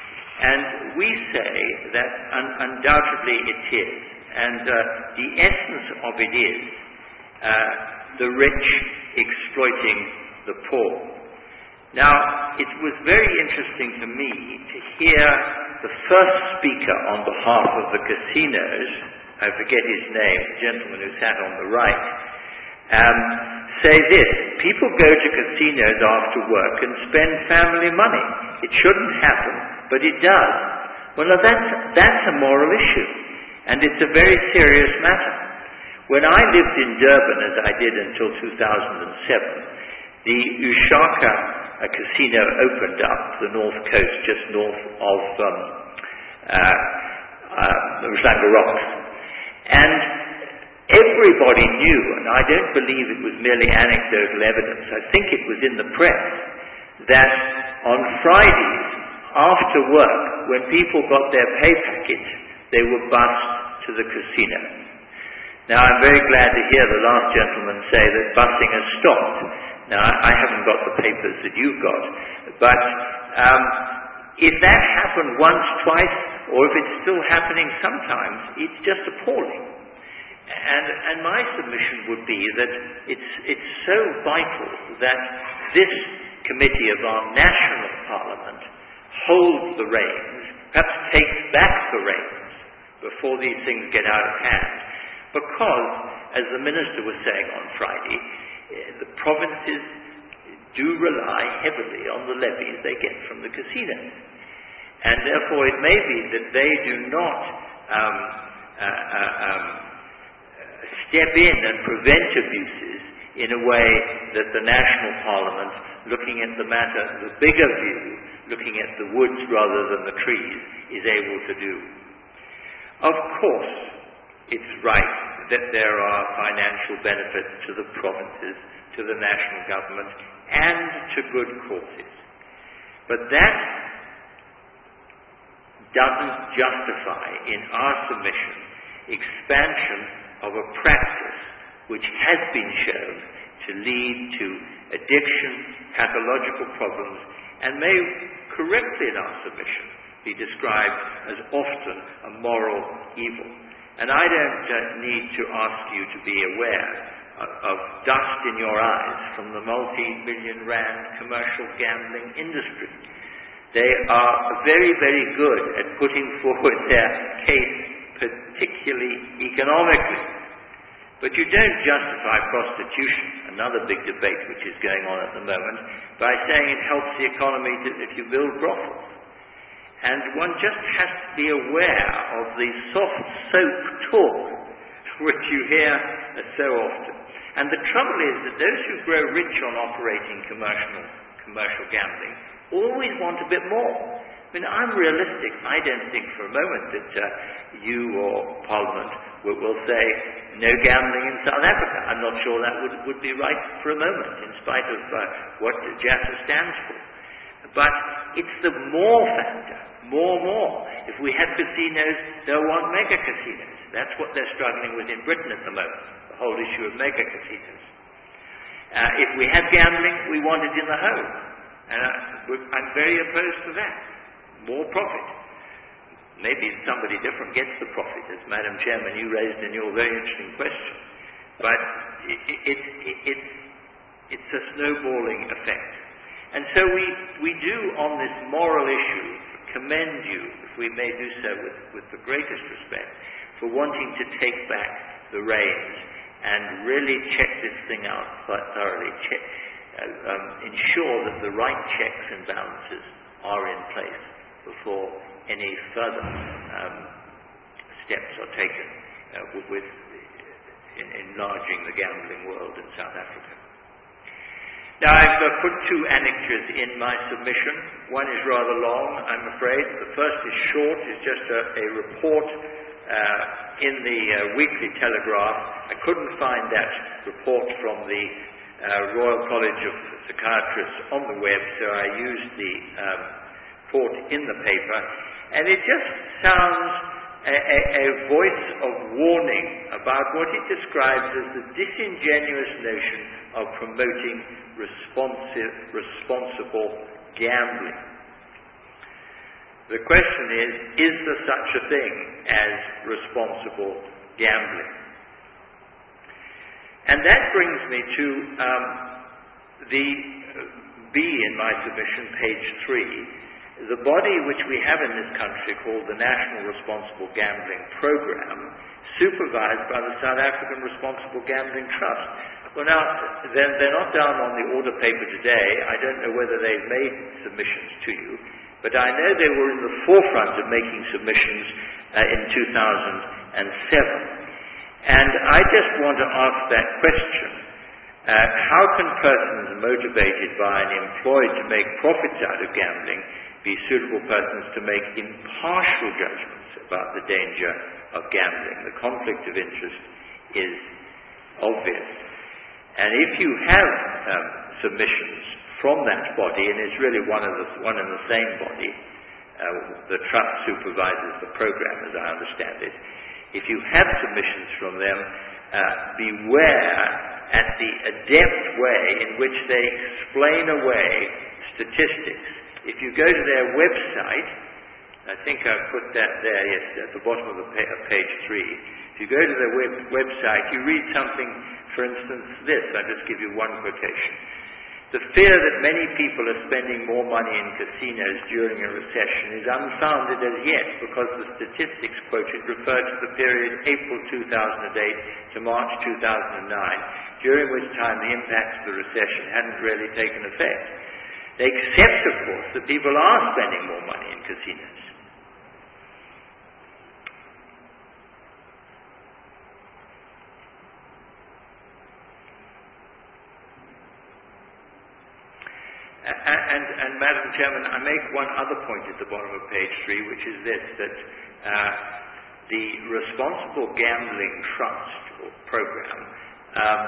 [SPEAKER 8] And we say that un- undoubtedly it is. And uh, the essence of it is uh, the rich exploiting the poor. Now, it was very interesting to me to hear the first speaker on behalf of the casinos, I forget his name, the gentleman who sat on the right, um, say this: people go to casinos after work and spend family money. It shouldn't happen, but it does. Well, now that's, that's a moral issue, and it's a very serious matter. When I lived in Durban, as I did until two thousand seven, the Ushaka a casino opened up the north coast, just north of um, uh, uh, the Mhlanga Rocks. And everybody knew, and I don't believe it was merely anecdotal evidence, I think it was in the press, that on Fridays, after work, when people got their pay packet, they were bussed to the casino. Now, I'm very glad to hear the last gentleman say that bussing has stopped. Now, I haven't got the papers that you've got, but um, if that happened once, twice, or if it's still happening sometimes, it's just appalling. And, and my submission would be that it's, it's so vital that this committee of our national parliament holds the reins, perhaps takes back the reins before these things get out of hand. Because, as the minister was saying on Friday, the provinces do rely heavily on the levies they get from the casinos. And therefore it may be that they do not um, uh, uh, um, step in and prevent abuses in a way that the national parliament, looking at the matter, the bigger view, looking at the woods rather than the trees, is able to do. Of course, it's right that there are financial benefits to the provinces, to the national government, and to good causes. But that doesn't justify, in our submission, expansion of a practice which has been shown to lead to addiction, pathological problems, and may correctly in our submission be described as often a moral evil. And I don't uh, need to ask you to be aware of, of dust in your eyes from the multi-million rand commercial gambling industry. They are very, very good at putting forward their case particularly economically. But you don't justify prostitution, another big debate which is going on at the moment, by saying it helps the economy to, if you build brothels. And one just has to be aware of the soft soap talk which you hear so often. And the trouble is that those who grow rich on operating commercial, commercial gambling always want a bit more. I mean, I'm realistic. I don't think for a moment that uh, you or Parliament will, will say no gambling in South Africa. I'm not sure that would, would be right for a moment, in spite of uh, what JASA stands for. But it's the more factor, more, more. If we had casinos, they'll want mega casinos. That's what they're struggling with in Britain at the moment, the whole issue of mega casinos. Uh, if we had gambling, we want it in the home. And I, I'm very opposed to that. More profit. Maybe somebody different gets the profit, as Madam Chairman you raised in your very interesting question. But it, it, it, it, it's a snowballing effect. And so we, we do, on this moral issue, commend you, if we may do so with, with the greatest respect, for wanting to take back the reins and really check this thing out thoroughly, check, uh, um, ensure that the right checks and balances are in place before any further um, steps are taken uh, with, with in, enlarging the gambling world in South Africa. Now, I've uh, put two annexures in my submission. One is rather long, I'm afraid. The first is short, it's just a, a report uh, in the uh, Weekly Telegraph. I couldn't find that report from the uh, Royal College of Psychiatrists on the web, so I used the um, report in the paper. And it just sounds a, a, a voice of warning about what it describes as the disingenuous notion of promoting responsive, responsible gambling. The question is, is there such a thing as responsible gambling? And that brings me to um, the B in my submission, page three, the body which we have in this country called the National Responsible Gambling Program, supervised by the South African Responsible Gambling Trust. Well, now, they're, they're not down on the order paper today. I don't know whether they've made submissions to you, but I know they were in the forefront of making submissions uh, in two thousand seven. And I just want to ask that question. Uh, how can persons motivated by and employed to make profits out of gambling be suitable persons to make impartial judgments about the danger of gambling? The conflict of interest is obvious. And if you have um, submissions from that body, and it's really one of the one and the same body, uh, the trust supervises the program, as I understand it. If you have submissions from them, uh, beware at the adept way in which they explain away statistics. If you go to their website, I think I put that there, yes, at the bottom of, the pa- of page three. If you go to their web- website, you read something, for instance, this. I'll just give you one quotation. The fear that many people are spending more money in casinos during a recession is unfounded as yet, because the statistics quoted refer to the period April two thousand eight to March two thousand nine, during which time the impacts of the recession hadn't really taken effect. They accept, of course, that people are spending more money in casinos. And, and, and Madam Chairman, I make one other point at the bottom of page three, which is this, that uh, the Responsible Gambling Trust or program, um,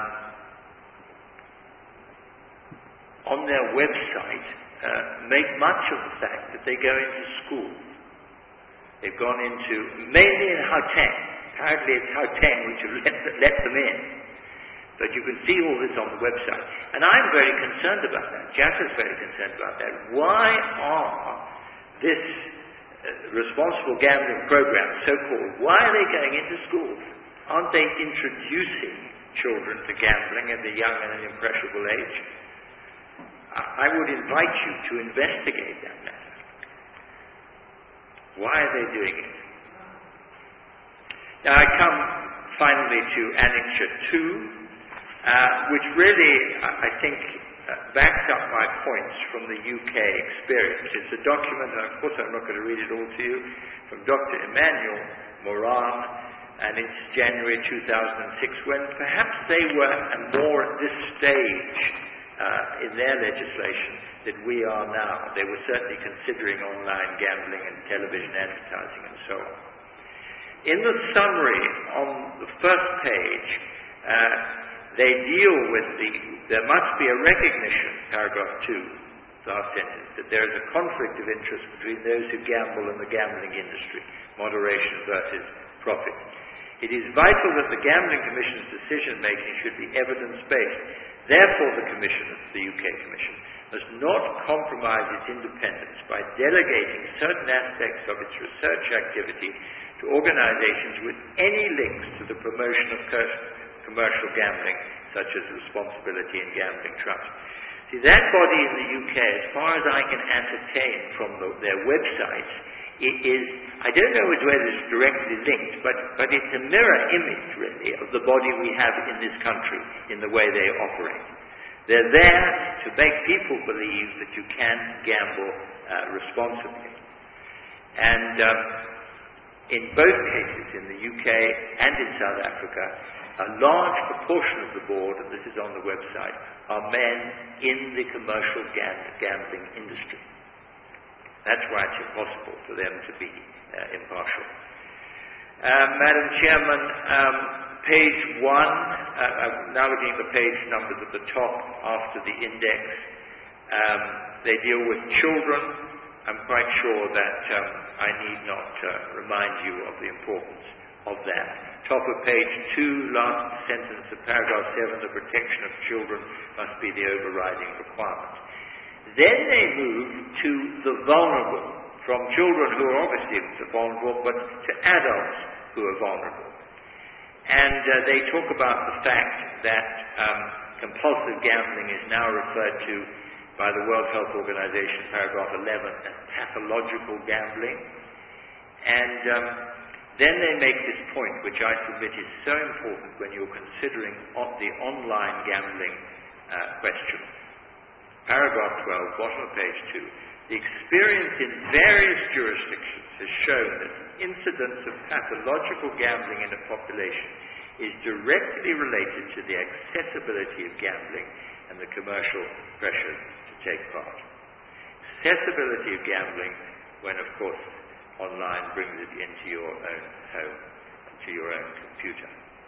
[SPEAKER 8] on their website, uh, make much of the fact that they go into schools. They've gone into, mainly in Gauteng. Apparently it's Gauteng which have let, let them in. But you can see all this on the website. And I'm very concerned about that. JASA is very concerned about that. Why are this uh, responsible gambling program, so-called, why are they going into schools? Aren't they introducing children to gambling at a young and an impressionable age? I, I would invite you to investigate that matter. Why are they doing it? Now I come finally to Annexure two, uh, which really, I think, uh, backs up my points from the U K experience. It's a document, and of course I'm not going to read it all to you, from Doctor Emmanuel Moran, and it's January two thousand six, when perhaps they were more at this stage uh, in their legislation than we are now. They were certainly considering online gambling and television advertising and so on. In the summary on the first page, uh, they deal with the, there must be a recognition, paragraph two, last sentence, that there is a conflict of interest between those who gamble and the gambling industry, moderation versus profit. It is vital that the Gambling Commission's decision-making should be evidence-based. Therefore, the Commission, the U K Commission, must not compromise its independence by delegating certain aspects of its research activity to organizations with any links to the promotion of commercial gambling, such as Responsibility in Gambling Trust. See, that body in the U K, as far as I can ascertain from the, their websites, it is, I don't know whether it's directly linked, but, but it's a mirror image, really, of the body we have in this country in the way they operate. They're there to make people believe that you can gamble uh, responsibly. And um, in both cases, in the U K and in South Africa, a large proportion of the board, and this is on the website, are men in the commercial gam- gambling industry. That's why it's impossible for them to be uh, impartial. Uh, Madam Chairman, um, page one, uh, I'm now looking at the page numbers at the top after the index. Um, they deal with children. I'm quite sure that um, I need not uh, remind you of the importance of that. Top of page two, last sentence of paragraph seven, the protection of children must be the overriding requirement. Then they move to the vulnerable, from children who are obviously vulnerable, but to adults who are vulnerable. And uh, they talk about the fact that um, compulsive gambling is now referred to by the World Health Organization, paragraph eleven, as pathological gambling. And um, then they make this point, which I submit is so important when you're considering on the online gambling uh, question. Paragraph twelve, bottom of page two. The experience in various jurisdictions has shown that the incidence of pathological gambling in a population is directly related to the accessibility of gambling and the commercial pressure to take part. Accessibility of gambling when, of course, online brings it into your own home, to your own computer.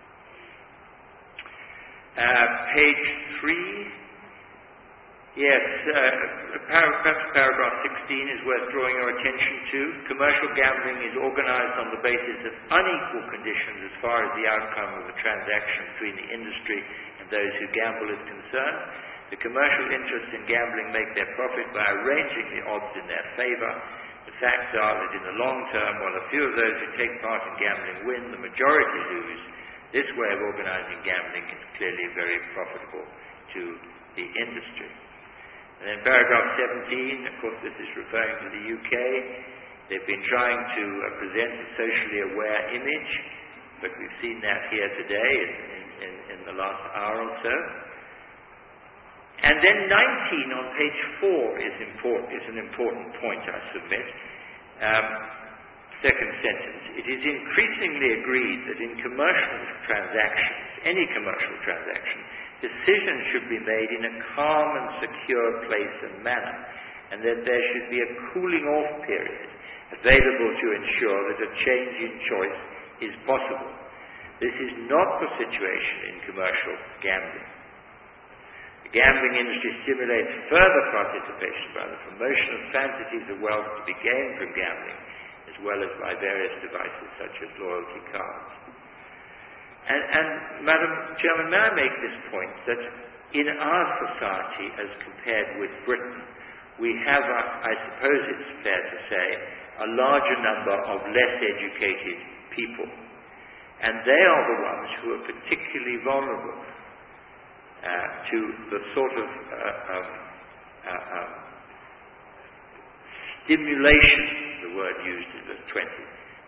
[SPEAKER 8] Uh, page three. Yes, uh, perhaps paragraph sixteen is worth drawing your attention to. Commercial gambling is organized on the basis of unequal conditions as far as the outcome of a transaction between the industry and those who gamble is concerned. The commercial interests in gambling make their profit by arranging the odds in their favor. The facts are that in the long term, while a few of those who take part in gambling win, the majority lose. This way of organizing gambling is clearly very profitable to the industry. And then paragraph seventeen, of course this is referring to the U K. They've been trying to uh, present a socially aware image, but we've seen that here today in, in, in the last hour or so. And then nineteen on page four is, important, is an important point, I submit. Um, second sentence. It is increasingly agreed that in commercial transactions, any commercial transaction, decisions should be made in a calm and secure place and manner, and that there should be a cooling off period available to ensure that a change in choice is possible. This is not the situation in commercial gambling. The gambling industry stimulates further participation by the promotion of fantasies of wealth to be gained from gambling, as well as by various devices such as loyalty cards. And, and, Madam Chairman, may I make this point that in our society, as compared with Britain, we have, a, I suppose it's fair to say, a larger number of less educated people. And they are the ones who are particularly vulnerable uh, to the sort of uh, um, uh, um, stimulation, the word used in verse twenty,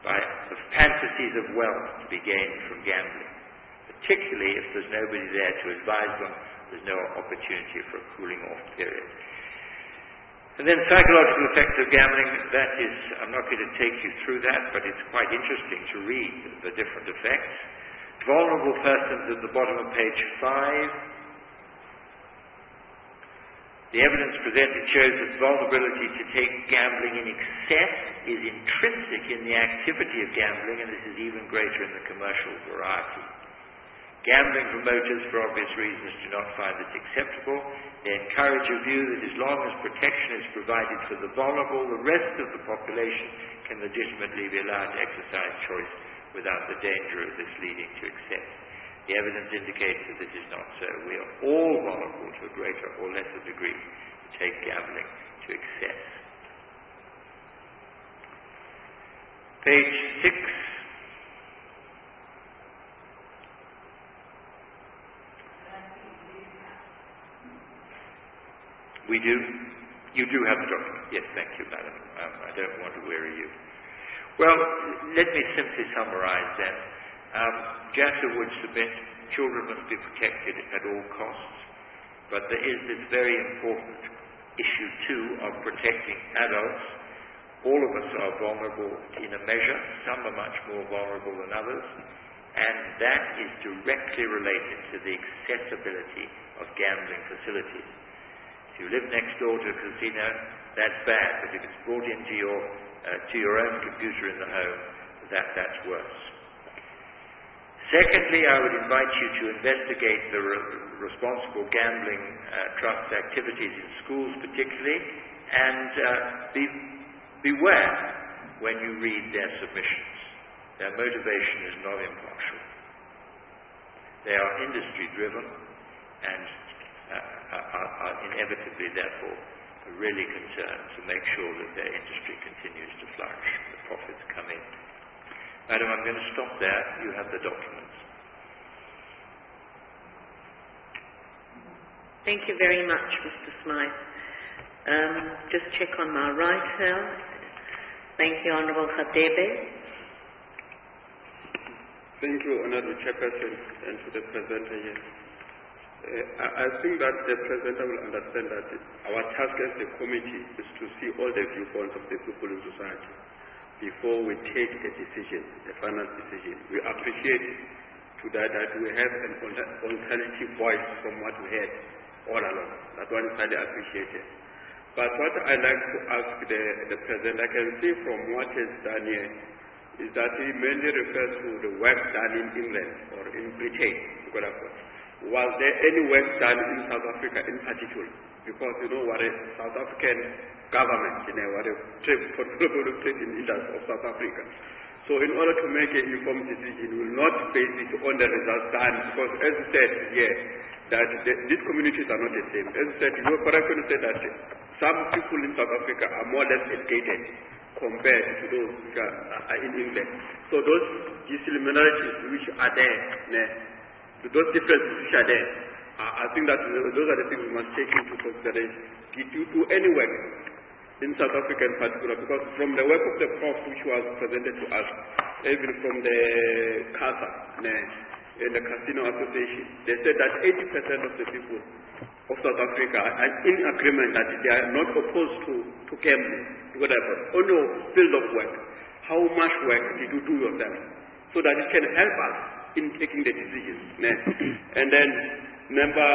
[SPEAKER 8] by the fantasies of wealth to be gained from gambling, particularly if there's nobody there to advise them, there's no opportunity for a cooling off period. And then psychological effects of gambling, that is, I'm not going to take you through that, but it's quite interesting to read the different effects. Vulnerable persons at the bottom of page five. The evidence presented shows that vulnerability to take gambling in excess is intrinsic in the activity of gambling, and this is even greater in the commercial variety. Gambling promoters, for obvious reasons, do not find this acceptable. They encourage a view that as long as protection is provided for the vulnerable, the rest of the population can legitimately be allowed to exercise choice without the danger of this leading to excess. The evidence indicates that this is not so. We are all vulnerable to a greater or lesser degree to take gambling to excess. Page six. We do? You do have the document. Yes, thank you, madam. Um, I don't want to weary you. Well, let me simply summarize then. Um, JASA would submit children must be protected at all costs, but there is this very important issue too of protecting adults. All of us are vulnerable in a measure. Some are much more vulnerable than others, and that is directly related to the accessibility of gambling facilities. If you live next door to a casino, that's bad, but if it's brought into your uh, to your own computer in the home, that that's worse. Secondly, I would invite you to investigate the re- responsible gambling uh, trust activities in schools particularly, and uh, be, beware when you read their submissions. Their motivation is not impartial. They are industry-driven and uh, are, are inevitably, therefore, really concerned to make sure that their industry continues to flourish, the profits come in. Madam, I'm going to stop there. You have the documents.
[SPEAKER 1] Thank you very much, Mister Smythe. Um, just check on my right now. Thank you, Honourable Hadebe.
[SPEAKER 4] Thank you, Honourable Chairperson, and to the presenter here. Uh, I, I think that the presenter will understand that our task as the committee is to see all the viewpoints of the people in society before we take a decision, a final decision. We appreciate to that that we have an alternative voice from what we had all along. That one is highly appreciated. But what I like to ask the, the President, I can see from what is done here, is that he mainly refers to the work done in England or in Britain. Was there any work done in South Africa in particular? Because you know what a South African government, you know, what a trade portfolio of trade in industry of South Africa. So in order to make an informed decision, we will not base it on the results done, because as you said here, that the, these communities are not the same. As you said, you know, correctly said that some people in South Africa are more or less educated compared to those which are, are in England. So those dissimilarities which are there, those differences which are there, I think that those are the things we must take into consideration. Did you do any work in South Africa in particular? Because from the work of the prof which was presented to us, even from the CASA, in the Casino Association, they said that eighty percent of the people of South Africa are in agreement that they are not opposed to, to gambling, whatever. Oh no, field of work. How much work did you do yourself? So that it can help us in taking the decisions. And then number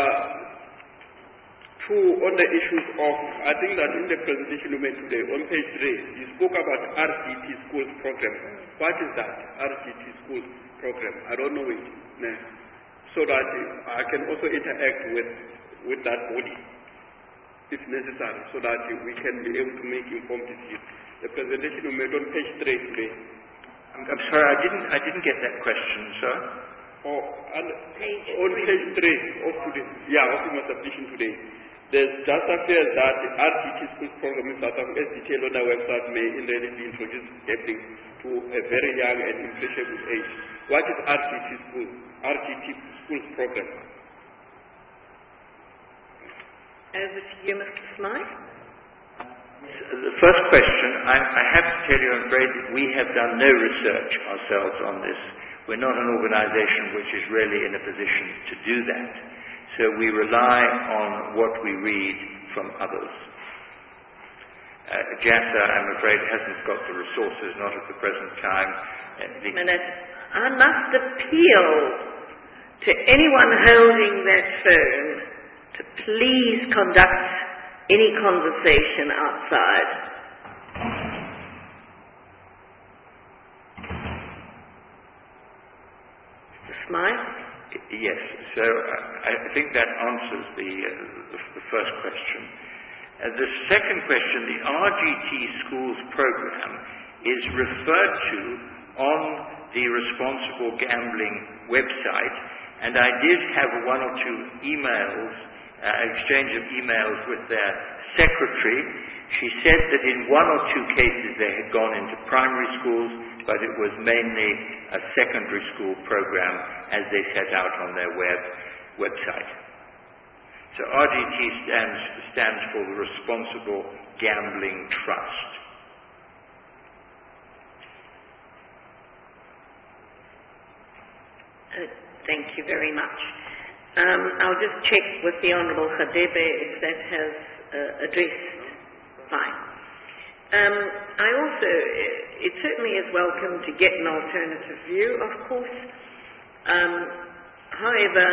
[SPEAKER 4] two, on the issues of, I think that in the presentation you made today, on page three, you spoke about R C T schools program. What is that, R C T schools program? I don't know it. So that I can also interact with, with that body, if necessary, so that we can be able to make informed decisions. The presentation you made on page three today.
[SPEAKER 8] I'm, I'm sorry, I didn't, I didn't get that question, sir.
[SPEAKER 4] Oh, and
[SPEAKER 1] page
[SPEAKER 4] on three. page three of today, yeah, of my submission today, there's just appears that the R T T schools program in South Africa, as detailed on our website, may really be introduced gambling to a very young and impressionable age. What is R T T school? R T T schools program?
[SPEAKER 1] Over to you, Mister Smythe.
[SPEAKER 8] The first question, I, I have to tell you, I'm afraid, that we have done no research ourselves on this. We're not an organization which is really in a position to do that. So we rely on what we read from others. Uh, JASA, I'm afraid, hasn't got the resources, not at the present time. Uh, the
[SPEAKER 1] minute. I must appeal to anyone holding that phone to please conduct any conversation outside. Mister Smythe?
[SPEAKER 8] Yes, so uh, I think that answers the, uh, the, the first question. Uh, the second question, the R G T Schools program is referred to on the Responsible Gambling website, and I did have one or two emails, uh, exchange of emails with their secretary. She said that in one or two cases they had gone into primary schools, but it was mainly a secondary school program as they set out on their web website. So R G T stands, stands for the Responsible Gambling Trust.
[SPEAKER 1] Uh, thank you very much. Um, I'll just check with the Honourable Khadebe if that has uh, addressed. Fine. Um, I also, it certainly is welcome to get an alternative view, of course. Um, however,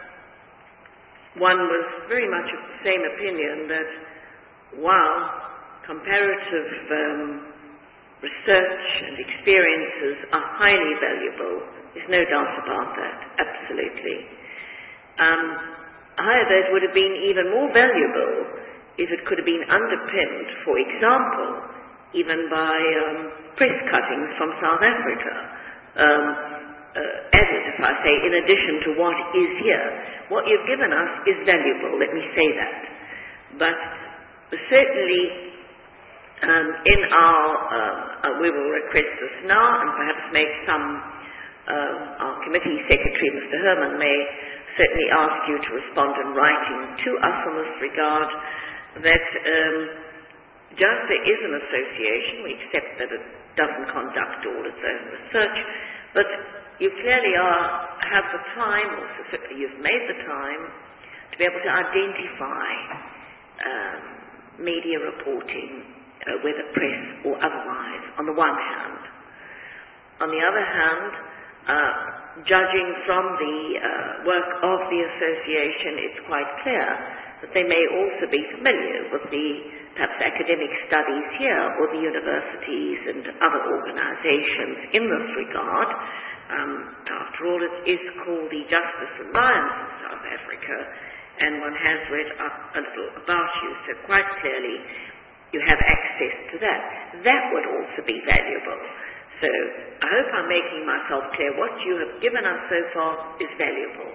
[SPEAKER 1] one was very much of the same opinion that while comparative um, research and experiences are highly valuable, there's no doubt about that, absolutely. Um, however, it would have been even more valuable if it could have been underpinned, for example, even by um, press cuttings from South Africa, um, uh, added, if I say, in addition to what is here. What you've given us is valuable, let me say that. But certainly, um, in our, uh, uh, we will request this now and perhaps make some, uh, our committee secretary, Mister Herman, may certainly ask you to respond in writing to us in this regard, that um, just there is an association, we accept that it doesn't conduct all its own research, but you clearly are, have the time, or you've made the time, to be able to identify um, media reporting, uh, whether press or otherwise, on the one hand. On the other hand, uh, judging from the uh, work of the association, it's quite clear that they may also be familiar with the perhaps academic studies here or the universities and other organizations in this regard. Um, after all, it is called the Justice Alliance of South Africa, and one has read up a little about you, so quite clearly you have access to that. That would also be valuable. So I hope I'm making myself clear. What you have given us so far is valuable.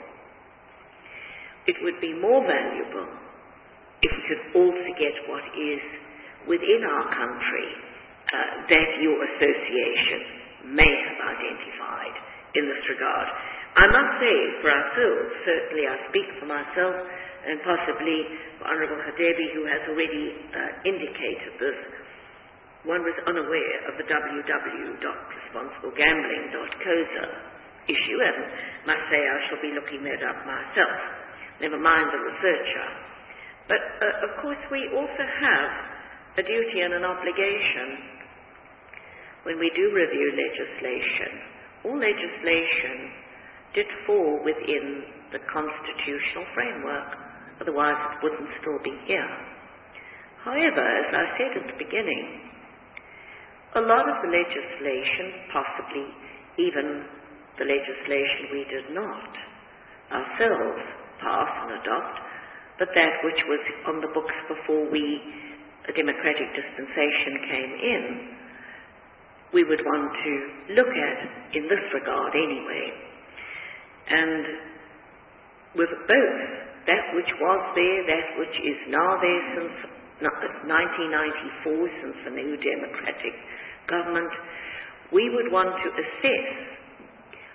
[SPEAKER 1] It would be more valuable if we could also get what is within our country uh, that your association may have identified in this regard. I must say, for ourselves, certainly I speak for myself and possibly for Honourable Khadebe, who has already uh, indicated this, one was unaware of the w w w dot responsible gambling dot coza issue, and must say I shall be looking that up myself. Never mind the researcher. But, uh, of course, we also have a duty and an obligation when we do review legislation. All legislation did fall within the constitutional framework, otherwise it wouldn't still be here. However, as I said at the beginning, a lot of the legislation, possibly even the legislation we did not ourselves pass and adopt, but that which was on the books before we, a democratic dispensation, came in, we would want to look at in this regard anyway. And with both that which was there, that which is now there since nineteen ninety-four, since the new democratic government, we would want to assess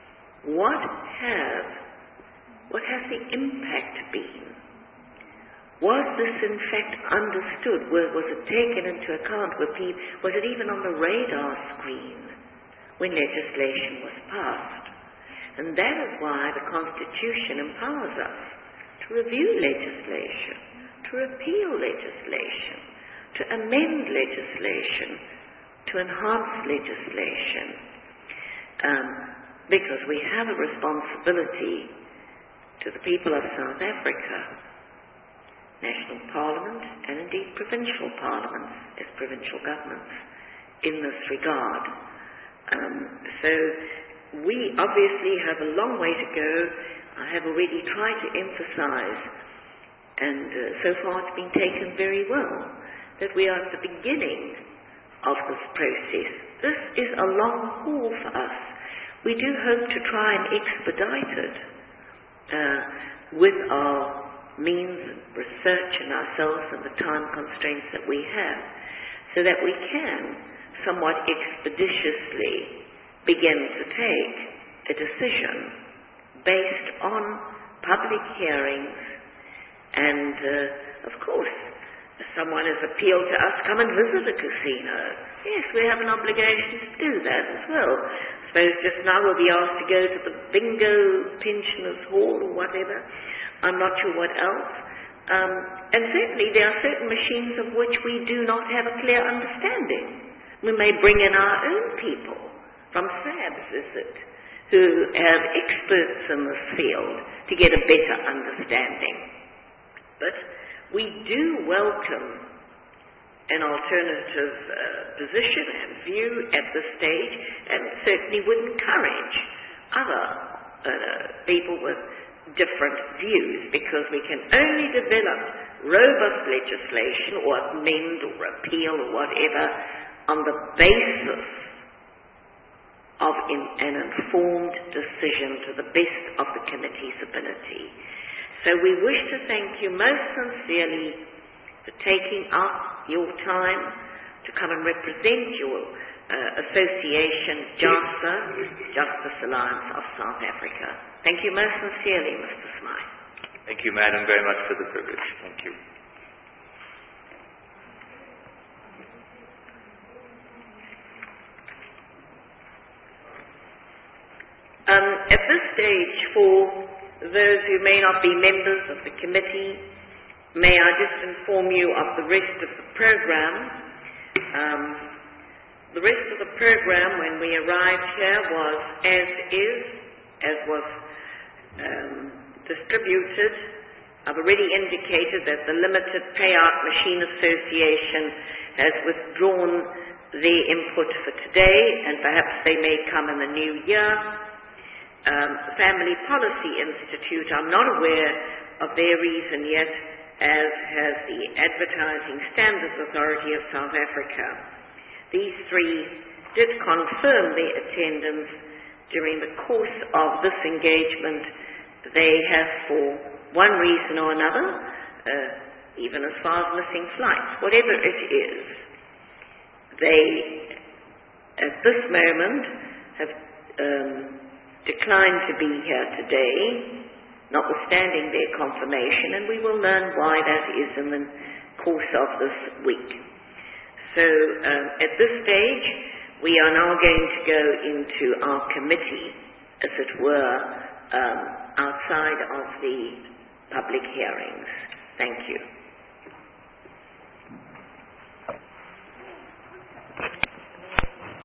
[SPEAKER 1] what have what has the impact been Was this in fact understood? Was it taken into account? Was it even on the radar screen when legislation was passed? And that is why the Constitution empowers us to review legislation, to repeal legislation, to amend legislation, to enhance legislation, um, because we have a responsibility to the people of South Africa, national parliament, and indeed provincial parliaments as provincial governments in this regard. Um, so we obviously have a long way to go. I have already tried to emphasize, and uh, so far it's been taken very well, that we are at the beginning of this process. This is a long haul for us. We do hope to try and expedite it uh, with our means and research and ourselves and the time constraints that we have, so that we can somewhat expeditiously begin to take a decision based on public hearings and, uh, of course, someone has appealed to us, come and visit a casino. Yes, we have an obligation to do that as well. I suppose just now we'll be asked to go to the bingo pensioners' hall or whatever. I'm not sure what else. Um, and certainly there are certain machines of which we do not have a clear understanding. We may bring in our own people from S A B S, is it, who have experts in this field to get a better understanding. But we do welcome an alternative uh, position and view at this stage, and certainly would encourage other uh, people with different views, because we can only develop robust legislation or amend or repeal or whatever on the basis of in, an informed decision to the best of the committee's ability. So we wish to thank you most sincerely for taking up your time to come and represent your uh, association, JASA, Justice Alliance of South Africa. Thank you most sincerely, Mister Smythe.
[SPEAKER 8] Thank you, Madam, very much for the privilege. Thank you.
[SPEAKER 1] Um, at this stage, for those who may not be members of the committee, may I just inform you of the rest of the program. Um, the rest of the program when we arrived here was as is, as was um, distributed. I've already indicated that the Limited Payout Machine Association has withdrawn their input for today, and perhaps they may come in the new year. Um, the Family Policy Institute, I'm not aware of their reason yet, as has the Advertising Standards Authority of South Africa. These three did confirm their attendance during the course of this engagement. They have, for one reason or another, uh, even as far as missing flights, whatever it is, they, at this moment, have um, declined to be here today, notwithstanding their confirmation, and we will learn why that is in the course of this week. So um, at this stage, we are now going to go into our committee, as it were, um, outside of the public hearings. Thank you.